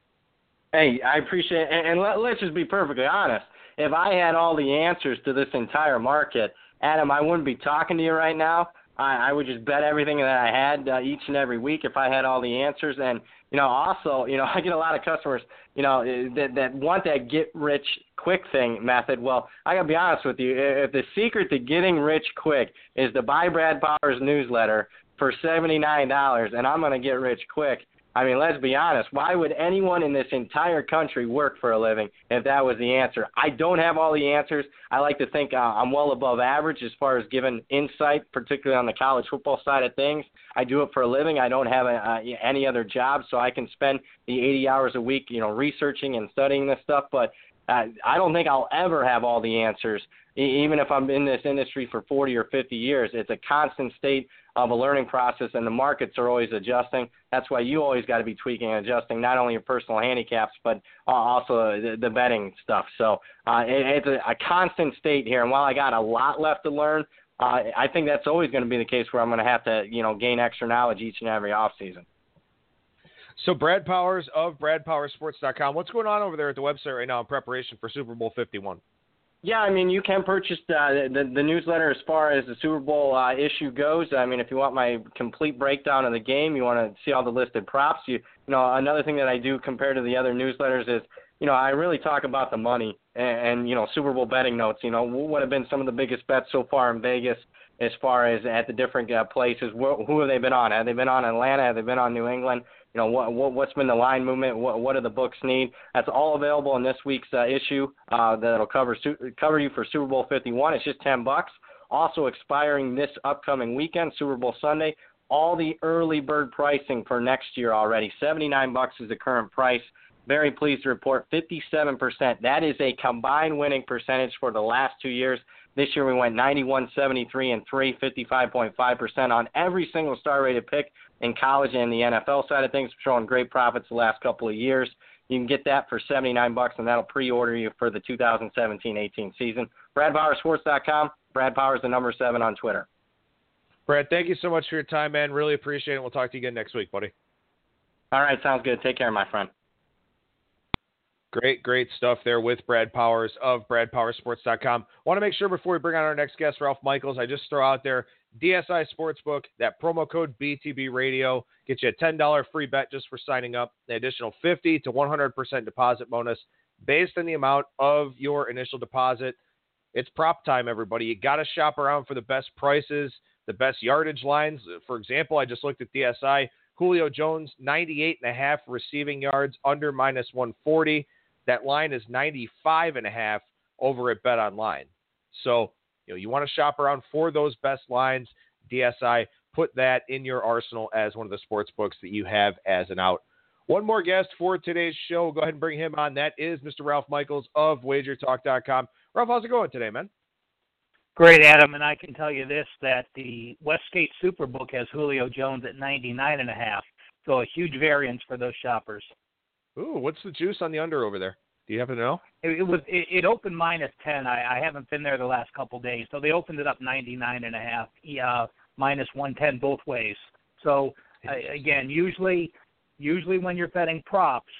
Hey, I appreciate it. And let's just be perfectly honest. If I had all the answers to this entire market, Adam, I wouldn't be talking to you right now. I would just bet everything that I had each and every week if I had all the answers. And, also, I get a lot of customers, that want that get-rich-quick thing method. Well, I got to be honest with you. If the secret to getting rich quick is to buy Brad Powers' newsletter for $79 and I'm going to get rich quick, I mean, let's be honest. Why would anyone in this entire country work for a living if that was the answer? I don't have all the answers. I like to think I'm well above average as far as giving insight, particularly on the college football side of things. I do it for a living. I don't have any other job, so I can spend the 80 hours a week, researching and studying this stuff. But I don't think I'll ever have all the answers, even if I'm in this industry for 40 or 50 years. It's a constant state of a learning process, and the markets are always adjusting. That's why you always got to be tweaking and adjusting, not only your personal handicaps, but also the betting stuff. So it's a constant state here. And while I got a lot left to learn, I think that's always going to be the case where I'm going to have to, gain extra knowledge each and every offseason. So Brad Powers of BradPowersports.com. What's going on over there at the website right now in preparation for Super Bowl 51? Yeah, I mean, you can purchase the newsletter as far as the Super Bowl issue goes. I mean, if you want my complete breakdown of the game, you want to see all the listed props. Another thing that I do compared to the other newsletters is, I really talk about the money and Super Bowl betting notes. What have been some of the biggest bets so far in Vegas as far as at the different places? Who have they been on? Have they been on Atlanta? Have they been on New England? What's been the line movement? What do the books need? That's all available in this week's issue that'll cover you for Super Bowl 51. It's just $10. Also expiring this upcoming weekend, Super Bowl Sunday. All the early bird pricing for next year already. $79 is the current price. Very pleased to report 57%. That is a combined winning percentage for the last 2 years. This year we went 91, 73, and 3, 55.5% on every single star-rated pick in college and the NFL side of things, showing great profits the last couple of years. You can get that for $79, and that'll pre-order you for the 2017-18 season. BradPowersports.com. Brad Powers, the number 7 on Twitter. Brad, thank you so much for your time, man. Really appreciate it. We'll talk to you again next week, buddy. All right, sounds good. Take care, my friend. Great stuff there with Brad Powers of BradPowersports.com. Want to make sure before we bring on our next guest, Ralph Michaels, I just throw out there DSI Sportsbook, that promo code BTB Radio, gets you a $10 free bet just for signing up, an additional 50 to 100% deposit bonus based on the amount of your initial deposit. It's prop time, everybody. You got to shop around for the best prices, the best yardage lines. For example, I just looked at DSI. Julio Jones, 98.5 receiving yards, under -140. That line is 95.5 over at BetOnline. So, you want to shop around for those best lines. DSI, put that in your arsenal as one of the sports books that you have as an out. One more guest for today's show. Go ahead and bring him on. That is Mr. Ralph Michaels of WagerTalk.com. Ralph, how's it going today, man? Great, Adam, and I can tell you this, that the Westgate Superbook has Julio Jones at 99.5. So a huge variance for those shoppers. Ooh, what's the juice on the under over there? Do you happen to know? It opened -10. I haven't been there the last couple of days, so they opened it up 99.5, -110 both ways. So again, usually when you're betting props,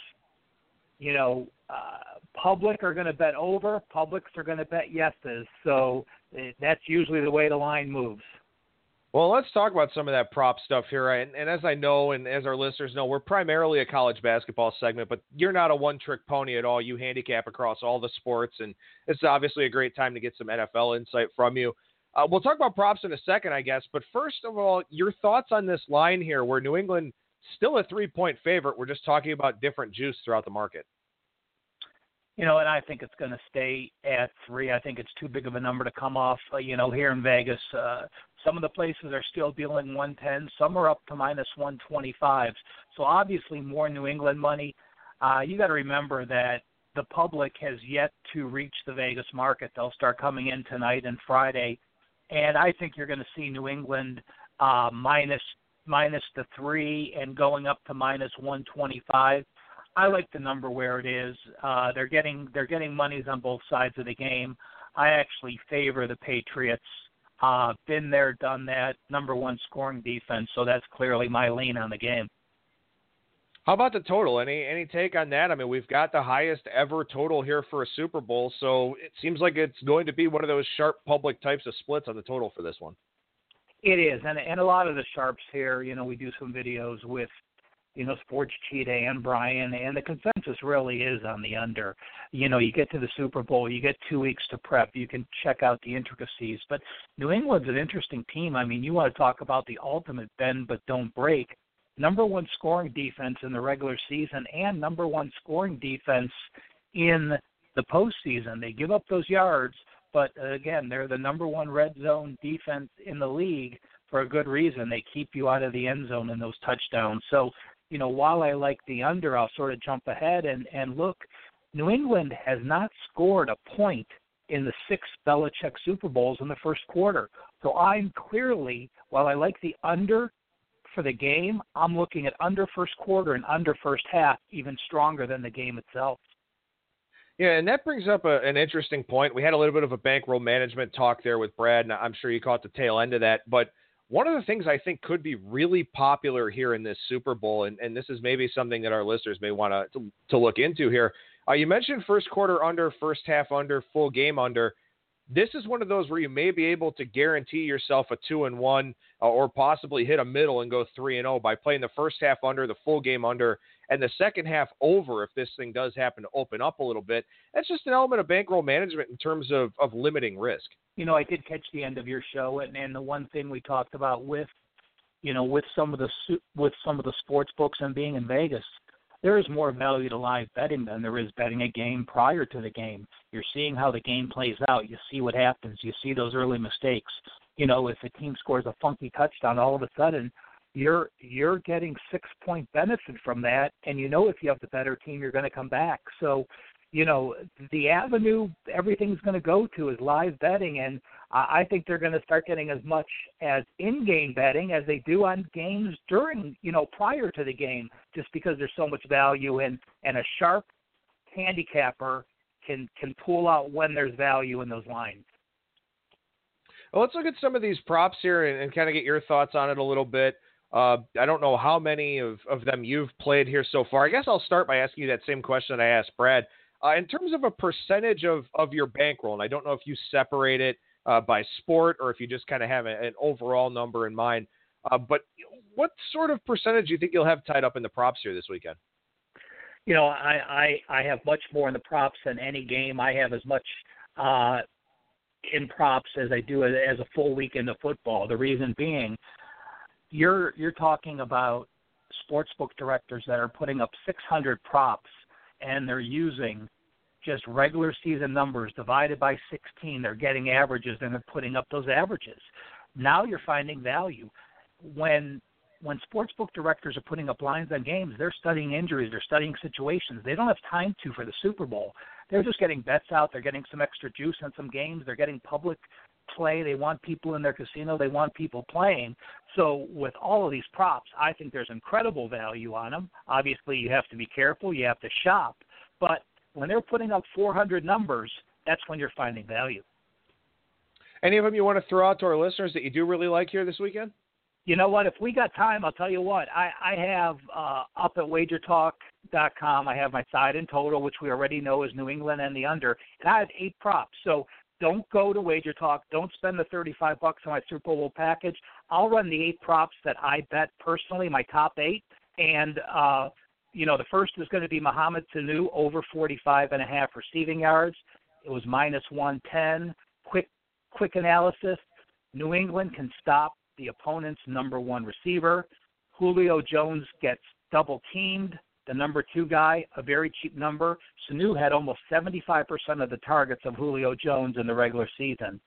public are going to bet over, publics are going to bet yeses. So that's usually the way the line moves. Well, let's talk about some of that prop stuff here. And as I know, and as our listeners know, we're primarily a college basketball segment, but you're not a one-trick pony at all. You handicap across all the sports, and it's obviously a great time to get some NFL insight from you. We'll talk about props in a second, I guess. But first of all, your thoughts on this line here where New England still a 3-point favorite. We're just talking about different juice throughout the market. And I think it's going to stay at 3. I think it's too big of a number to come off. Here in Vegas, some of the places are still dealing 110. Some are up to -125. So obviously more New England money. You got to remember that the public has yet to reach the Vegas market. They'll start coming in tonight and Friday. And I think you're going to see New England minus the 3 and going up to -125. I like the number where it is. They're getting monies on both sides of the game. I actually favor the Patriots. Been there, done that. Number 1 scoring defense, so that's clearly my lean on the game. How about the total? Any take on that? I mean, we've got the highest ever total here for a Super Bowl, so it seems like it's going to be one of those sharp public types of splits on the total for this one. It is, and a lot of the sharps here, we do some videos with Sports Cheetah and Brian, and the consensus really is on the under. You get to the Super Bowl, you get 2 weeks to prep, you can check out the intricacies. But New England's an interesting team. I mean, you want to talk about the ultimate bend but don't break. Number 1 scoring defense in the regular season and number 1 scoring defense in the postseason. They give up those yards, but again, they're the number 1 red zone defense in the league for a good reason. They keep you out of the end zone in those touchdowns. So, while I like the under, I'll sort of jump ahead and look. New England has not scored a point in the 6 Belichick Super Bowls in the first quarter. So I'm clearly, while I like the under for the game, I'm looking at under first quarter and under first half, even stronger than the game itself. Yeah, and that brings up an interesting point. We had a little bit of a bankroll management talk there with Brad, and I'm sure you caught the tail end of that. But one of the things I think could be really popular here in this Super Bowl, and this is maybe something that our listeners may want to look into here. You mentioned first quarter under, first half under, full game under. This is one of those where you may be able to guarantee yourself a 2-1 or possibly hit a middle and go 3-0 by playing the first half under, the full game under, and the second half over if this thing does happen to open up a little bit. That's just an element of bankroll management in terms of limiting risk. I did catch the end of your show, and the one thing we talked about with some of the sports books and being in Vegas, there is more value to live betting than there is betting a game prior to the game. You're seeing how the game plays out. You see what happens. You see those early mistakes. If a team scores a funky touchdown, all of a sudden you're getting 6-point benefit from that, and if you have the better team, you're going to come back. So, the avenue everything's going to go to is live betting, and I think they're going to start getting as much as in-game betting as they do on games during, prior to the game, just because there's so much value and a sharp handicapper can pull out when there's value in those lines. Well, let's look at some of these props here and kind of get your thoughts on it a little bit. I don't know how many of them you've played here so far. I guess I'll start by asking you that same question that I asked Brad. In terms of a percentage of your bankroll, and I don't know if you separate it by sport or if you just kind of have an overall number in mind, but what sort of percentage do you think you'll have tied up in the props here this weekend? I have much more in the props than any game. I have as much in props as I do as a full weekend of football. The reason being, you're talking about sportsbook directors that are putting up 600 props, and they're using just regular season numbers divided by 16. They're getting averages, and they're putting up those averages. Now you're finding value. When sportsbook directors are putting up lines on games, they're studying injuries, they're studying situations. They don't have time for the Super Bowl. They're just getting bets out. They're getting some extra juice on some games. They're getting public play. They want people in their casino. They want people playing. So with all of these props, I think there's incredible value on them. Obviously, you have to be careful. You have to shop. But when they're putting up 400 numbers, that's when you're finding value. Any of them you want to throw out to our listeners that you do really like here this weekend? You know what? If we got time, I'll tell you what. I have up at wagertalk.com, I have my side and total, which we already know is New England and the under. And I have 8 props. So don't go to Wager Talk. Don't spend the $35 on my Super Bowl package. I'll run the 8 props that I bet personally, my top 8. And, the first is going to be Mohamed Sanu over 45.5 receiving yards. It was minus 110. Quick analysis. New England can stop the opponent's number 1 receiver. Julio Jones gets double-teamed. The number 2 guy, a very cheap number. Sanu had almost 75% of the targets of Julio Jones in the regular season.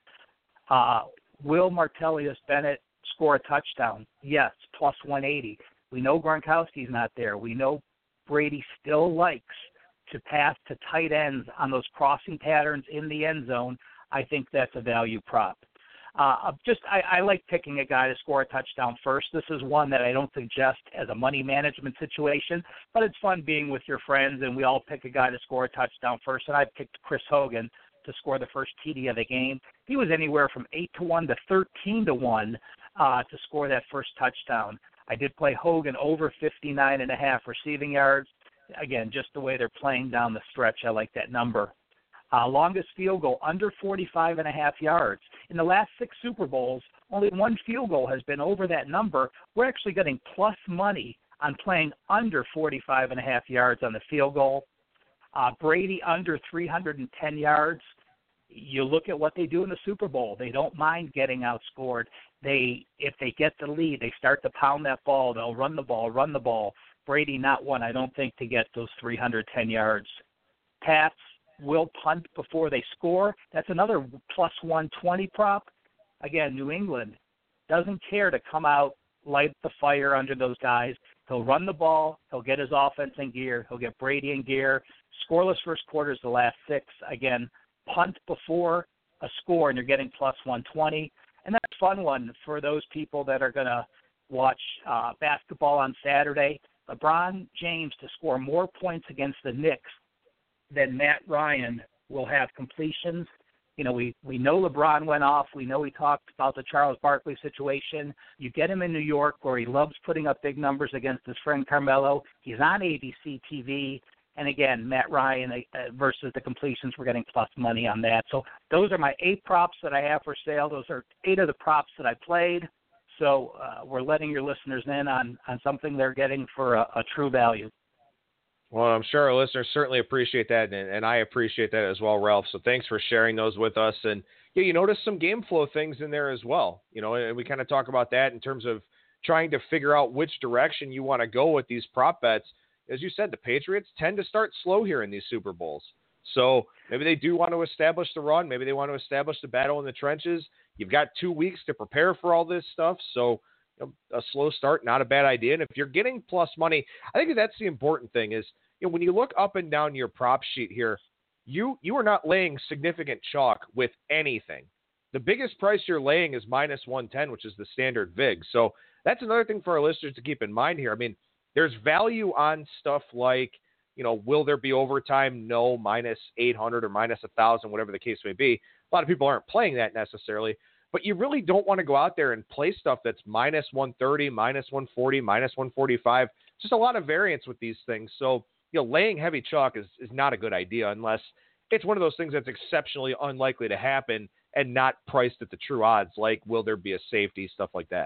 Will Martellus Bennett score a touchdown? Yes, plus 180. We know Gronkowski's not there. We know Brady still likes to pass to tight ends on those crossing patterns in the end zone. I think that's a value prop. I like picking a guy to score a touchdown first. This is one that I don't suggest as a money management situation, but it's fun being with your friends, and we all pick a guy to score a touchdown first. And I picked Chris Hogan to score the first TD of the game. He was anywhere from 8-1 to 13-1 to score that first touchdown. I did play Hogan over 59.5 receiving yards. Again, just the way they're playing down the stretch, I like that number. Longest field goal, under 45.5 yards. In the last 6 Super Bowls, only 1 field goal has been over that number. We're actually getting plus money on playing under 45.5 yards on the field goal. Brady under 310 yards. You look at what they do in the Super Bowl. They don't mind getting outscored. If they get the lead, they start to pound that ball. They'll run the ball. Brady not one, I don't think, to get those 310 yards. Pats will punt before they score. That's another plus 120 prop. Again, New England doesn't care to come out, light the fire under those guys. He'll run the ball. He'll get his offense in gear. He'll get Brady in gear. Scoreless first quarters the last 6. Again, punt before a score, and you're getting plus 120. And that's a fun one for those people that are going to watch basketball on Saturday. LeBron James to score more points against the Knicks than Matt Ryan will have completions. You know, we know LeBron went off. We know he talked about the Charles Barkley situation. You get him in New York where he loves putting up big numbers against his friend Carmelo. He's on ABC TV. And again, Matt Ryan versus the completions, we're getting plus money on that. So those are my 8 props that I have for sale. Those are 8 of the props that I played. So we're letting your listeners in on something they're getting for a true value. Well, I'm sure our listeners certainly appreciate that, and I appreciate that as well, Ralph. So thanks for sharing those with us. And yeah, you notice some game flow things in there as well. You know, and we kind of talk about that in terms of trying to figure out which direction you want to go with these prop bets. As you said, the Patriots tend to start slow here in these Super Bowls. So maybe they do want to establish the run. Maybe they want to establish the battle in the trenches. You've got 2 weeks to prepare for all this stuff. So a slow start, not a bad idea. And if you're getting plus money, I think that's the important thing is, when you look up and down your prop sheet here, you are not laying significant chalk with anything. The biggest price you're laying is minus 110, which is the standard VIG. So that's another thing for our listeners to keep in mind here. I mean, there's value on stuff like, will there be overtime? No, minus 800 or minus 1,000, whatever the case may be. A lot of people aren't playing that necessarily, but you really don't want to go out there and play stuff that's minus 130, minus 140, minus 145. Just a lot of variance with these things. So, laying heavy chalk is not a good idea unless it's one of those things that's exceptionally unlikely to happen and not priced at the true odds, like will there be a safety, stuff like that.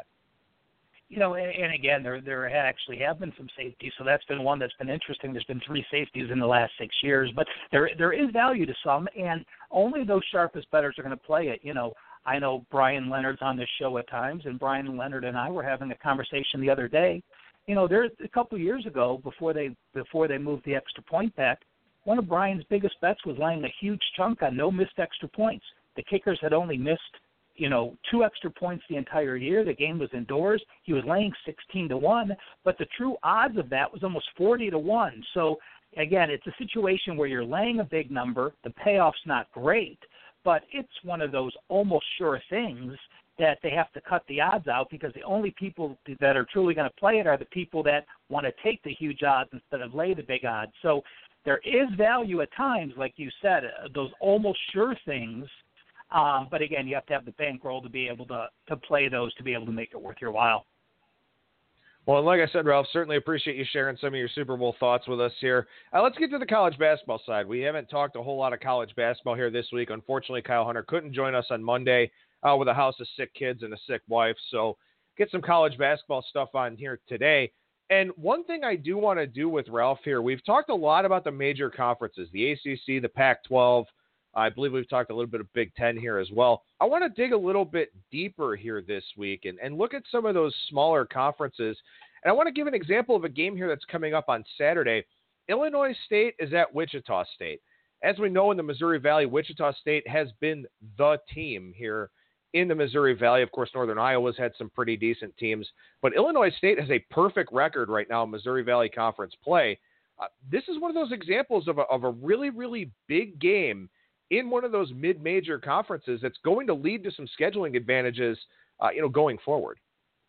And again, there actually have been some safeties, so that's been one that's been interesting. There's been 3 safeties in the last 6 years, but there is value to some, and only those sharpest bettors are going to play it. I know Brian Leonard's on this show at times, and Brian Leonard and I were having a conversation the other day. There's a couple of years ago, before they moved the extra point back, one of Brian's biggest bets was laying a huge chunk on no missed extra points. The kickers had only missed, 2 extra points the entire year. The game was indoors. He was laying 16-1, but the true odds of that was almost 40-1. So again, it's a situation where you're laying a big number. The payoff's not great, but it's one of those almost sure things that they have to cut the odds out, because the only people that are truly going to play it are the people that want to take the huge odds instead of lay the big odds. So there is value at times, like you said, those almost sure things. But again, you have to have the bankroll to be able to play those, to be able to make it worth your while. Well, and like I said, Ralph, certainly appreciate you sharing some of your Super Bowl thoughts with us here. Let's get to the college basketball side. We haven't talked a whole lot of college basketball here this week. Unfortunately, Kyle Hunter couldn't join us on Monday with a house of sick kids and a sick wife. So get some college basketball stuff on here today. And one thing I do want to do with Ralph here, we've talked a lot about the major conferences, the ACC, the Pac-12. I believe we've talked a little bit of Big Ten here as well. I want to dig a little bit deeper here this week and look at some of those smaller conferences. And I want to give an example of a game here that's coming up on Saturday. Illinois State is at Wichita State. As we know, in the Missouri Valley, Wichita State has been the team here in the Missouri Valley. Of course, Northern Iowa's had some pretty decent teams, but Illinois State has a perfect record right now in Missouri Valley Conference play. This is one of those examples of a really, really big game in one of those mid-major conferences that's going to lead to some scheduling advantages, going forward.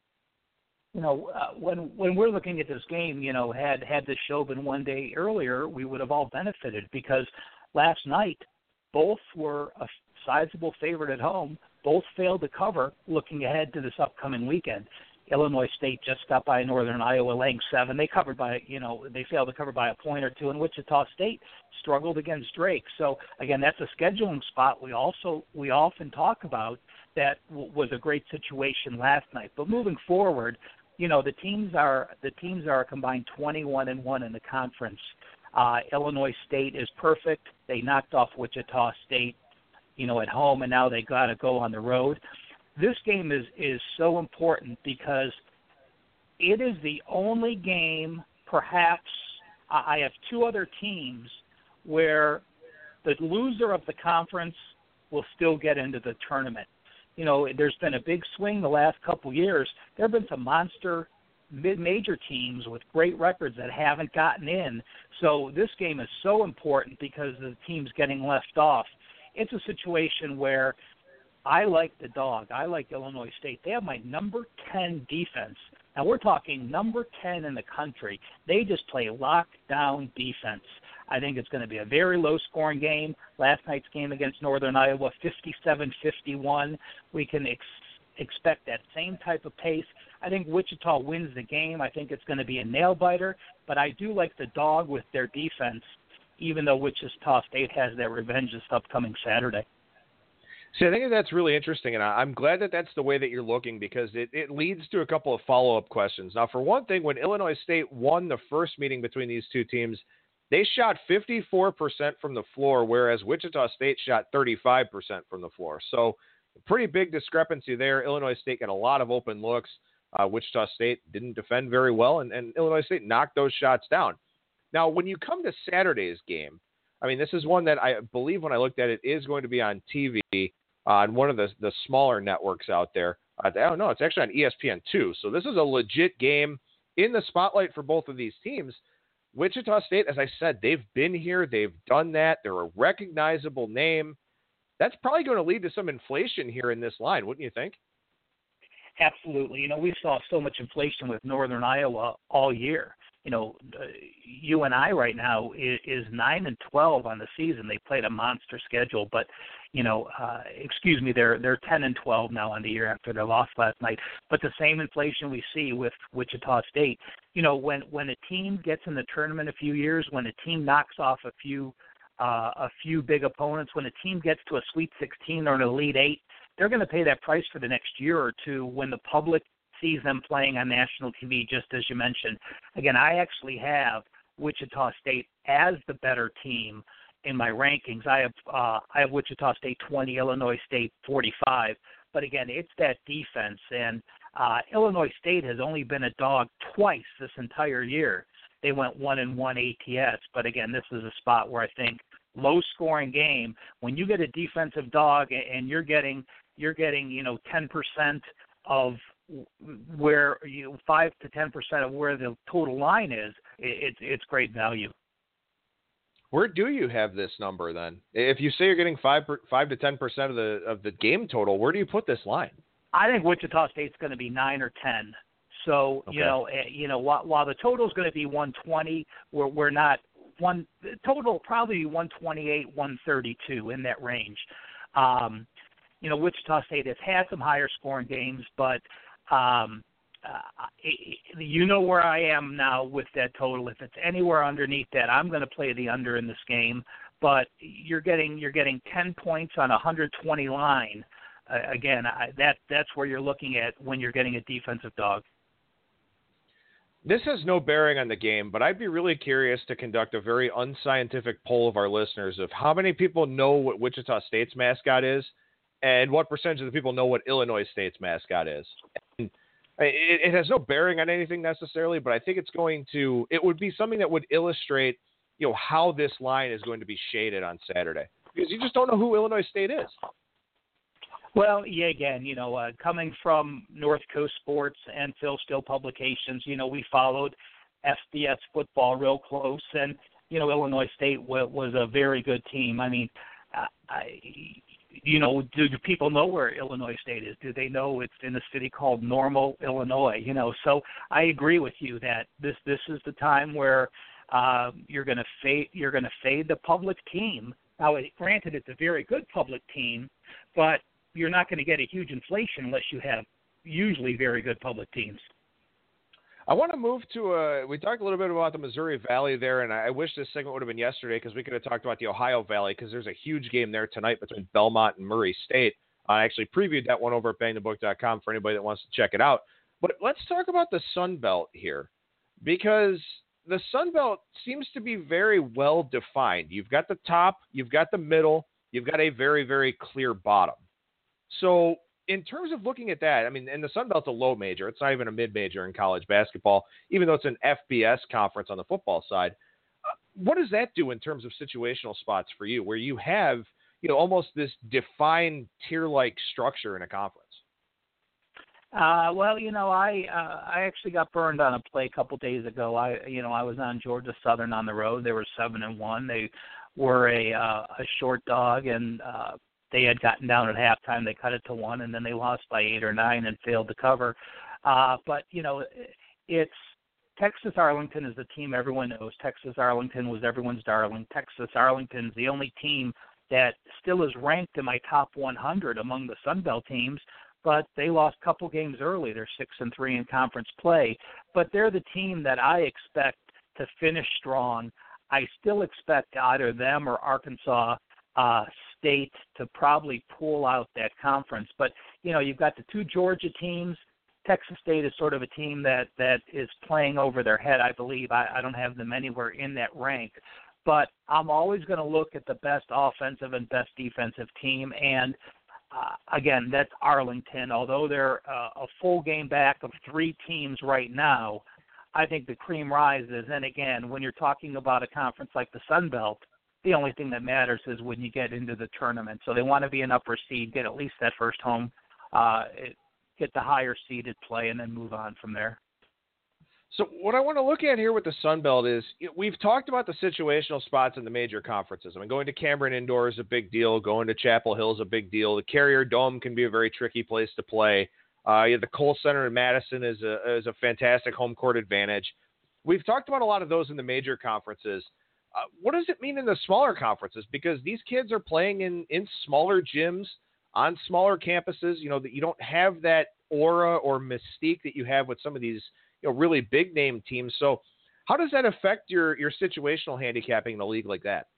When we're looking at this game, had this show been one day earlier, we would have all benefited, because last night both were a sizable favorite at home. Both failed to cover looking ahead to this upcoming weekend. Illinois State just got by Northern Iowa laying 7. They covered by, they failed to cover by a point or two, and Wichita State struggled against Drake. So again, that's a scheduling spot we often talk about that was a great situation last night. But moving forward, the teams are a combined 21-1 in the conference. Illinois State is perfect. They knocked off Wichita State, at home, and now they got to go on the road. This game is so important because it is the only game, perhaps I have two other teams where the loser of the conference will still get into the tournament. There's been a big swing the last couple years. There have been some monster mid-major teams with great records that haven't gotten in. So this game is so important because the team's getting left off. It's a situation where I like the dog. I like Illinois State. They have my number 10 defense. Now, we're talking number 10 in the country. They just play lockdown defense. I think it's going to be a very low-scoring game. Last night's game against Northern Iowa, 57-51. We can expect that same type of pace. I think Wichita wins the game. I think it's going to be a nail-biter. But I do like the dog with their defense, even though Wichita State has their revenge this upcoming Saturday. See, I think that's really interesting, and I'm glad that that's the way that you're looking, because it leads to a couple of follow-up questions. Now, for one thing, when Illinois State won the first meeting between these two teams, they shot 54% from the floor, whereas Wichita State shot 35% from the floor. So pretty big discrepancy there. Illinois State got a lot of open looks. Wichita State didn't defend very well, and Illinois State knocked those shots down. Now, when you come to Saturday's game, I mean, this is one that I believe when I looked at it is going to be on TV on one of the smaller networks out there. I don't know. It's actually on ESPN2. So this is a legit game in the spotlight for both of these teams. Wichita State, as I said, they've been here. They've done that. They're a recognizable name. That's probably going to lead to some inflation here in this line, wouldn't you think? Absolutely. We saw so much inflation with Northern Iowa all year. UNI right now is 9-12 on the season. They played a monster schedule, but they're 10-12 now on the year after their loss last night. But the same inflation we see with Wichita State. When a team gets in the tournament a few years, when a team knocks off a few big opponents, when a team gets to a Sweet 16 or an Elite 8, they're going to pay that price for the next year or two when the public sees them playing on national TV, just as you mentioned. Again, I actually have Wichita State as the better team in my rankings. I have Wichita State 20, Illinois State 45. But again, it's that defense, and Illinois State has only been a dog twice this entire year. They went 1-1 ATS, but again, this is a spot where I think low-scoring game. When you get a defensive dog and you're getting 10% of where 5 to 10% of where the total line is, it's great value. Where do you have this number then? If you say you're getting 5 to 10% of the game total, where do you put this line? I think Wichita State's going to be 9 or 10. So Okay. While the total is going to be 120, we're not one. The total will probably be 128, 132 in that range. Wichita State has had some higher scoring games, but where I am now with that total. If it's anywhere underneath that, I'm going to play the under in this game. But you're getting 10 points on a 120 line. Again, that's where you're looking at when you're getting a defensive dog. This has no bearing on the game, but I'd be really curious to conduct a very unscientific poll of our listeners of how many people know what Wichita State's mascot is and what percentage of the people know what Illinois State's mascot is. And it has no bearing on anything necessarily, but I think it would be something that would illustrate, how this line is going to be shaded on Saturday, because you just don't know who Illinois State is. Well, yeah, again, coming from North Coast Sports and Phil Steele Publications, we followed FBS football real close, and, Illinois State was a very good team. I mean, do people know where Illinois State is? Do they know it's in a city called Normal, Illinois? So I agree with you that this is the time where you're going to fade the public team. Now, granted, it's a very good public team, but you're not going to get a huge inflation unless you have usually very good public teams. I want to move to we talked a little bit about the Missouri Valley there, and I wish this segment would have been yesterday because we could have talked about the Ohio Valley, because there's a huge game there tonight between Belmont and Murray State. I actually previewed that one over at bangthebook.com for anybody that wants to check it out. But let's talk about the Sun Belt here, because the Sun Belt seems to be very well defined. You've got the top, you've got the middle, you've got a very, very clear bottom. So in terms of looking at that, I mean, and the Sun Belt's a low major. It's not even a mid-major in college basketball, even though it's an FBS conference on the football side. What does that do in terms of situational spots for you, where you have, almost this defined tier-like structure in a conference? I actually got burned on a play a couple days ago. I was on Georgia Southern on the road. They were 7-1. They were a short dog, and they had gotten down at halftime. They cut it to 1, and then they lost by 8 or 9 and failed to cover. But it's Texas Arlington is the team everyone knows. Texas Arlington was everyone's darling. Texas Arlington's the only team that still is ranked in my top 100 among the Sun Belt teams, but they lost a couple games early. They're 6-3 in conference play, but they're the team that I expect to finish strong. I still expect either them or Arkansas State to probably pull out that conference. But, you've got the two Georgia teams. Texas State is sort of a team that is playing over their head, I believe. I don't have them anywhere in that rank. But I'm always going to look at the best offensive and best defensive team. And, again, that's Arlington. Although they're a full game back of 3 teams right now, I think the cream rises. And, again, when you're talking about a conference like the Sun Belt, the only thing that matters is when you get into the tournament. So they want to be an upper seed, get at least that first home, get the higher seeded play, and then move on from there. So what I want to look at here with the Sun Belt is we've talked about the situational spots in the major conferences. I mean, going to Cameron Indoor is a big deal. Going to Chapel Hill is a big deal. The Carrier Dome can be a very tricky place to play. The Kohl Center in Madison is a fantastic home court advantage. We've talked about a lot of those in the major conferences. What does it mean in the smaller conferences? Because these kids are playing in smaller gyms on smaller campuses. That you don't have that aura or mystique that you have with some of these really big name teams. So how does that affect your situational handicapping in a league like that?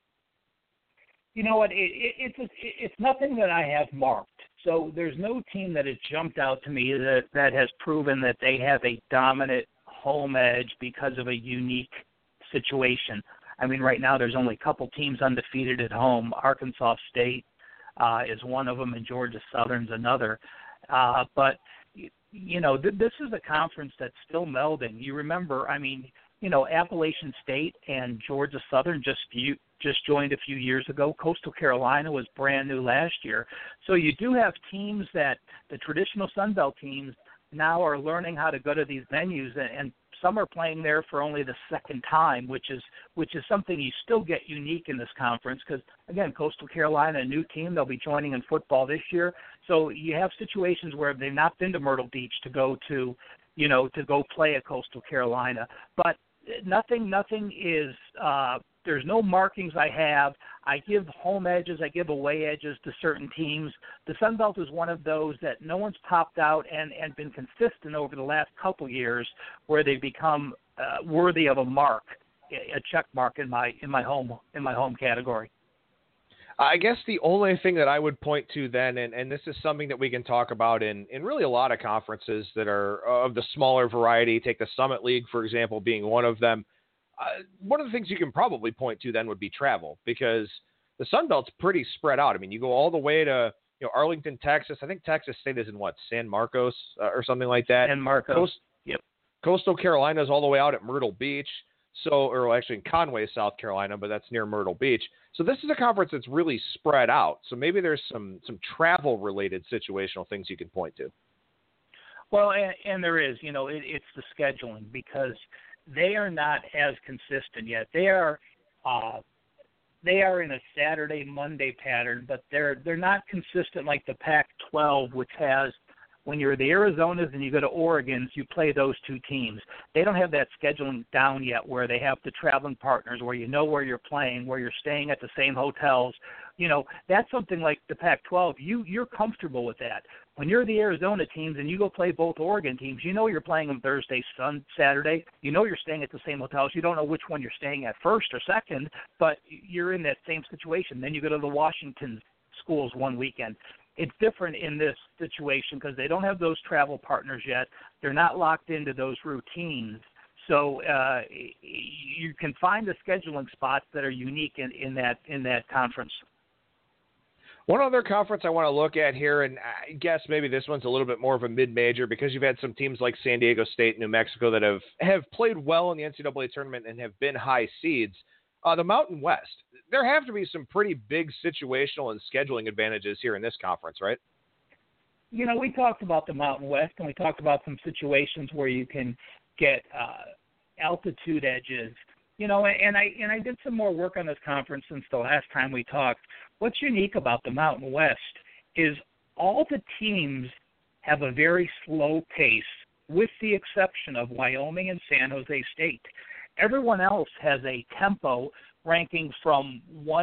You know what? It's nothing that I have marked. So there's no team that has jumped out to me that has proven that they have a dominant home edge because of a unique situation. I mean, right now there's only a couple teams undefeated at home. Arkansas State is one of them, and Georgia Southern's another. But this is a conference that's still melding. You remember, Appalachian State and Georgia Southern just joined a few years ago. Coastal Carolina was brand new last year. So you do have teams that the traditional Sun Belt teams now are learning how to go to these venues and some are playing there for only the second time, which is something you still get unique in this conference because, again, Coastal Carolina, a new team, they'll be joining in football this year. So you have situations where they've not been to Myrtle Beach to go to, to go play at Coastal Carolina. But nothing is there's no markings I have. I give home edges, I give away edges to certain teams. The Sun Belt is one of those that no one's popped out and been consistent over the last couple years where they've become worthy of a mark, a check mark in my home category. I guess the only thing that I would point to then, and this is something that we can talk about in really a lot of conferences that are of the smaller variety, take the Summit League, for example, being one of them. One of the things you can probably point to then would be travel because the Sun Belt's pretty spread out. I mean, you go all the way to Arlington, Texas. I think Texas State is in San Marcos or something like that. San Marcos. Yep. Coastal Carolina is all the way out at Myrtle Beach. Or actually in Conway, South Carolina, but that's near Myrtle Beach. So this is a conference that's really spread out. So maybe there's some travel-related situational things you can point to. Well, and there is. It's the scheduling because they are not as consistent yet. They are in a Saturday, Monday pattern, but they're not consistent like the Pac-12, which has, when you're the Arizonas and you go to Oregons, you play those two teams. They don't have that scheduling down yet where they have the traveling partners, where you know where you're playing, where you're staying at the same hotels. That's something like the Pac-12. You're comfortable with that. When you're the Arizona teams and you go play both Oregon teams, you're playing them Thursday, Saturday. You're staying at the same hotels. You don't know which one you're staying at first or second, but you're in that same situation. Then you go to the Washington schools one weekend. It's different in this situation because they don't have those travel partners yet. They're not locked into those routines. So you can find the scheduling spots that are unique in that conference. One other conference I want to look at here, and I guess maybe this one's a little bit more of a mid-major because you've had some teams like San Diego State and New Mexico that have played well in the NCAA tournament and have been high seeds. The Mountain West, there have to be some pretty big situational and scheduling advantages here in this conference, right? We talked about the Mountain West, and we talked about some situations where you can get altitude edges. And I did some more work on this conference since the last time we talked. What's unique about the Mountain West is all the teams have a very slow pace, with the exception of Wyoming and San Jose State. Everyone else has a tempo ranking from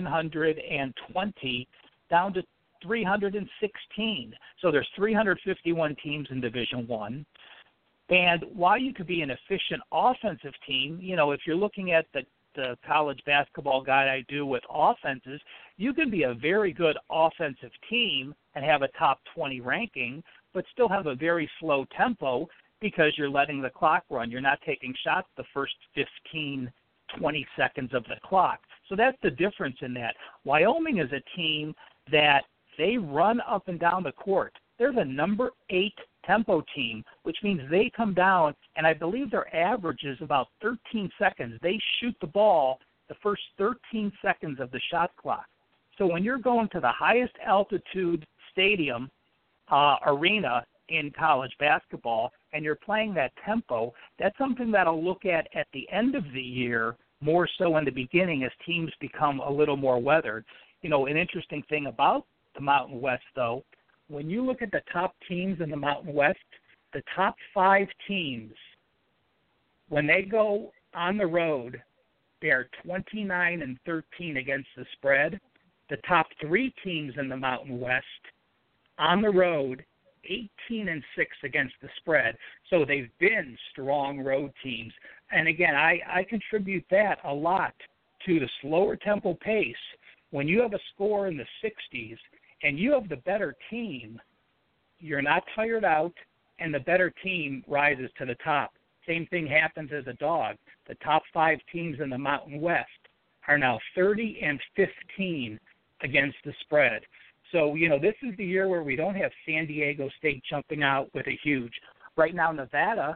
120 down to 316. So there's 351 teams in Division I. And while you could be an efficient offensive team, if you're looking at the college basketball guide I do with offenses, you can be a very good offensive team and have a top 20 ranking, but still have a very slow tempo because you're letting the clock run. You're not taking shots the first 15, 20 seconds of the clock. So that's the difference in that. Wyoming is a team that they run up and down the court. They're the number 8 tempo team, which means they come down, and I believe their average is about 13 seconds. They shoot the ball the first 13 seconds of the shot clock. So when you're going to the highest altitude stadium arena in college basketball and you're playing that tempo, that's something that I'll look at the end of the year more so in the beginning as teams become a little more weathered. An interesting thing about the Mountain West, though, when you look at the top teams in the Mountain West, the top 5 teams, when they go on the road, they are 29-13 against the spread. The top 3 teams in the Mountain West, on the road, 18-6 against the spread. So they've been strong road teams. And again, I contribute that a lot to the slower tempo pace. When you have a score in the 60s and you have the better team, you're not tired out, and the better team rises to the top. Same thing happens as a dog. The top 5 teams in the Mountain West are now 30-15 against the spread. So, this is the year where we don't have San Diego State jumping out with a huge. Right now, Nevada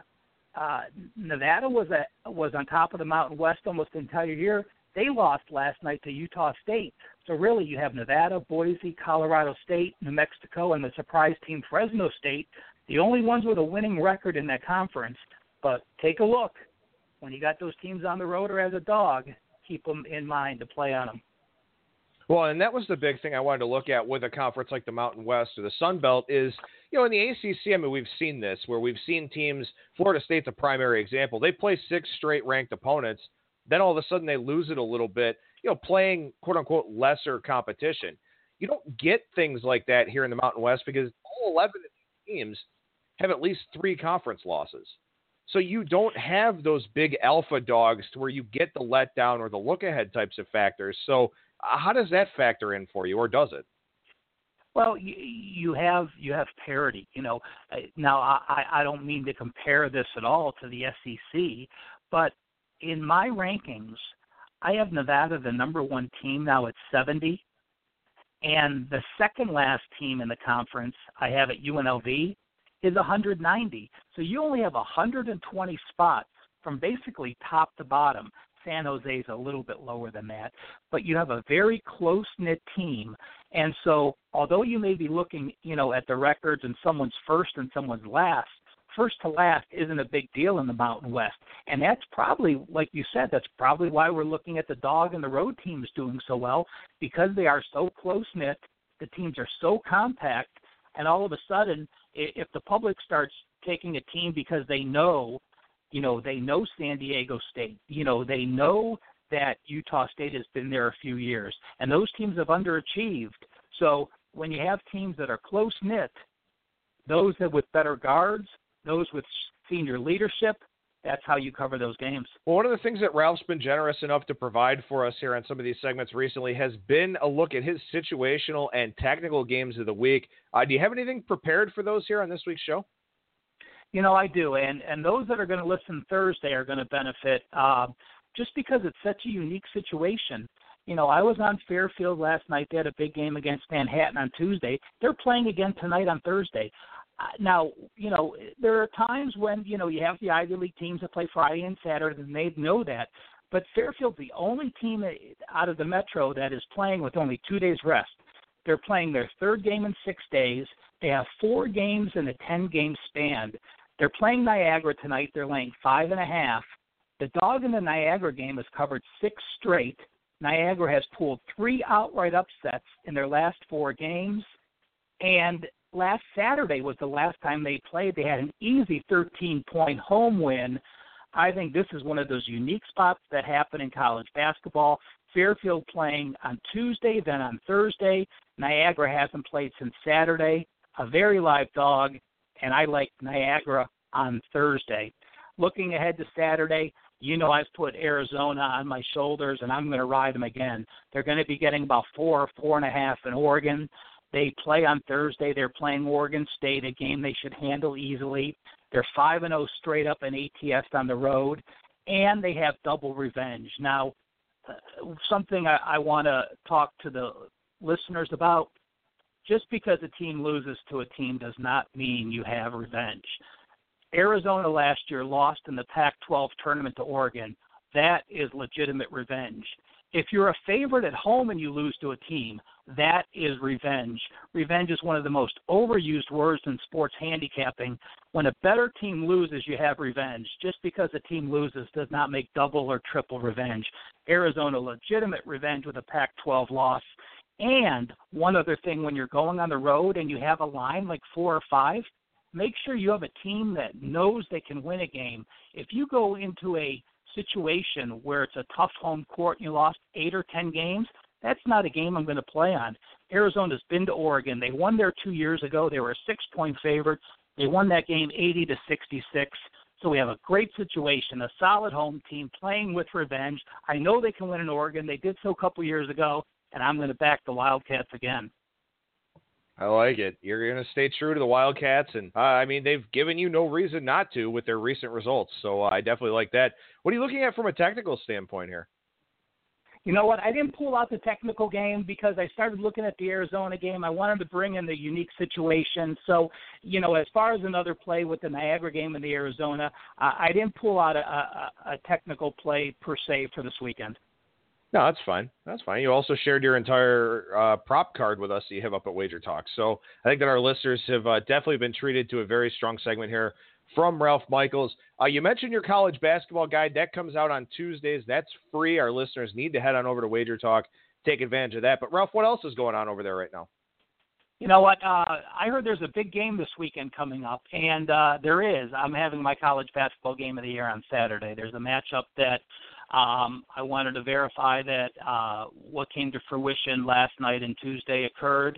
was on top of the Mountain West almost the entire year. They lost last night to Utah State. So really you have Nevada, Boise, Colorado State, New Mexico, and the surprise team Fresno State, the only ones with a winning record in that conference. But take a look. when you got those teams on the road or as a dog, keep them in mind to play on them. Well, and that was the big thing I wanted to look at with a conference like the Mountain West or the Sun Belt is, in the ACC, I mean, we've seen this where we've seen teams, Florida State's a primary example. They play 6 straight ranked opponents. Then all of a sudden they lose it a little bit, playing quote unquote lesser competition. You don't get things like that here in the Mountain West because all 11 of these teams have at least 3 conference losses. So you don't have those big alpha dogs to where you get the letdown or the look ahead types of factors. So how does that factor in for you, or does it? Well, you have parity. Now I don't mean to compare this at all to the SEC, but in my rankings, I have Nevada the number 1 team now at 70, and the second last team in the conference I have at UNLV is 190. So you only have 120 spots from basically top to bottom. San Jose is a little bit lower than that, but you have a very close-knit team. And so although you may be looking, at the records and someone's first and someone's last, first to last isn't a big deal in the Mountain West. And that's probably, like you said, that's probably why we're looking at the dog and the road teams doing so well, because they are so close-knit, the teams are so compact, and all of a sudden, if the public starts taking a team because they know San Diego State. They know that Utah State has been there a few years, and those teams have underachieved. So when you have teams that are close-knit, those that with better guards, those with senior leadership, that's how you cover those games. Well, one of the things that Ralph's been generous enough to provide for us here on some of these segments recently has been a look at his situational and technical games of the week. Do you have anything prepared for those here on this week's show? I do, and those that are going to listen Thursday are going to benefit just because it's such a unique situation. I was on Fairfield last night. They had a big game against Manhattan on Tuesday. They're playing again tonight on Thursday. Now, there are times when, you have the Ivy League teams that play Friday and Saturday, and they know that. But Fairfield's the only team out of the Metro that is playing with only 2 days rest. They're playing their 3rd game in 6 days. They have 4 games in a 10-game span. They're playing Niagara tonight. They're laying 5.5. The dog in the Niagara game has covered 6 straight. Niagara has pulled 3 outright upsets in their last 4 games. And last Saturday was the last time they played. They had an easy 13-point home win. I think this is one of those unique spots that happen in college basketball. Fairfield playing on Tuesday, then on Thursday. Niagara hasn't played since Saturday. A very live dog, and I like Niagara on Thursday. Looking ahead to Saturday, I've put Arizona on my shoulders, and I'm going to ride them again. They're going to be getting about 4 or 4.5 in Oregon. They play on Thursday. They're playing Oregon State, a game they should handle easily. They're 5-0 straight up in ATS on the road, and they have double revenge. Now, something I want to talk to the listeners about, just because a team loses to a team does not mean you have revenge. Arizona last year lost in the Pac-12 tournament to Oregon. That is legitimate revenge. If you're a favorite at home and you lose to a team, that is revenge. Revenge is one of the most overused words in sports handicapping. When a better team loses, you have revenge. Just because a team loses does not make double or triple revenge. Arizona, legitimate revenge with a Pac-12 loss. And one other thing, when you're going on the road and you have a line like 4 or 5, make sure you have a team that knows they can win a game. If you go into a situation where it's a tough home court and you lost 8 or 10 games, that's not a game I'm going to play on. Arizona's been to Oregon. They won there 2 years ago. They were a 6-point favorite. They won that game 80-66. So we have a great situation, a solid home team playing with revenge. I know they can win in Oregon. They did so a couple years ago, and I'm going to back the Wildcats again. I like it. You're going to stay true to the Wildcats, and they've given you no reason not to with their recent results, so I definitely like that. What are you looking at from a technical standpoint here? You know what? I didn't pull out the technical game because I started looking at the Arizona game. I wanted to bring in the unique situation. So, as far as another play with the Niagara game and the Arizona, I didn't pull out a technical play per se for this weekend. No, that's fine. That's fine. You also shared your entire prop card with us that you have up at Wager Talk. So I think that our listeners have definitely been treated to a very strong segment here from Ralph Michaels. You mentioned your college basketball guide. That comes out on Tuesdays. That's free. Our listeners need to head on over to Wager Talk, take advantage of that. But, Ralph, what else is going on over there right now? You know what? I heard there's a big game this weekend coming up, and there is. I'm having my college basketball game of the year on Saturday. There's a matchup that I wanted to verify that what came to fruition last night and Tuesday occurred.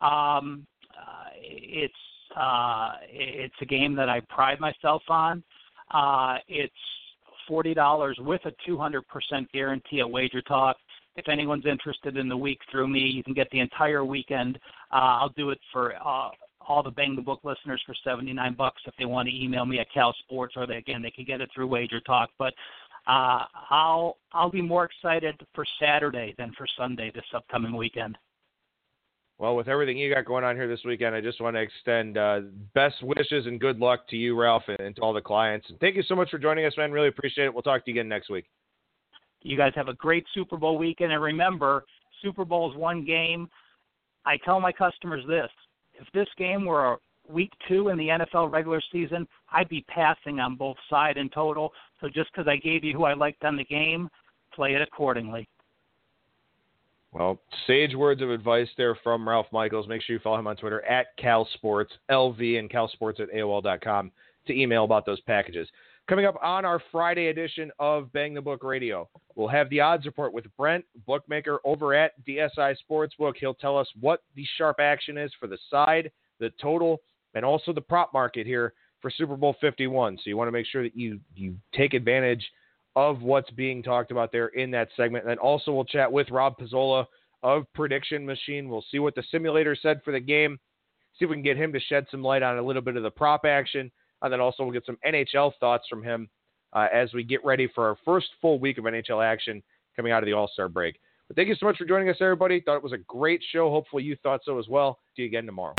It's a game that I pride myself on. It's $40 with a 200% guarantee at Wager Talk. If anyone's interested in the week through me, you can get the entire weekend. I'll do it for all the Bang the Book listeners for $79 if they want to email me at Cal Sports, or they can get it through Wager Talk. But I'll be more excited for Saturday than for Sunday this upcoming weekend. Well, with everything you got going on here this weekend, I just want to extend best wishes and good luck to you, Ralph, and to all the clients. And thank you so much for joining us, man. Really appreciate it. We'll talk to you again next week. You guys have a great Super Bowl weekend. And remember, Super Bowl is one game. I tell my customers this. If this game were week 2 in the NFL regular season, I'd be passing on both side and total. So just because I gave you who I liked on the game, play it accordingly. Well, sage words of advice there from Ralph Michaels. Make sure you follow him on Twitter at CalSportsLV and CalSports@AOL.com to email about those packages. Coming up on our Friday edition of Bang the Book Radio, we'll have the odds report with Brent, bookmaker over at DSI Sportsbook. He'll tell us what the sharp action is for the side, the total, and also the prop market here for Super Bowl 51. So you want to make sure that you take advantage of what's being talked about there in that segment. And then also we'll chat with Rob Pizzola of Prediction Machine. We'll see what the simulator said for the game, see if we can get him to shed some light on a little bit of the prop action. And then also we'll get some NHL thoughts from him as we get ready for our first full week of NHL action coming out of the All-Star break. But thank you so much for joining us, everybody. Thought it was a great show. Hopefully you thought so as well. See you again tomorrow.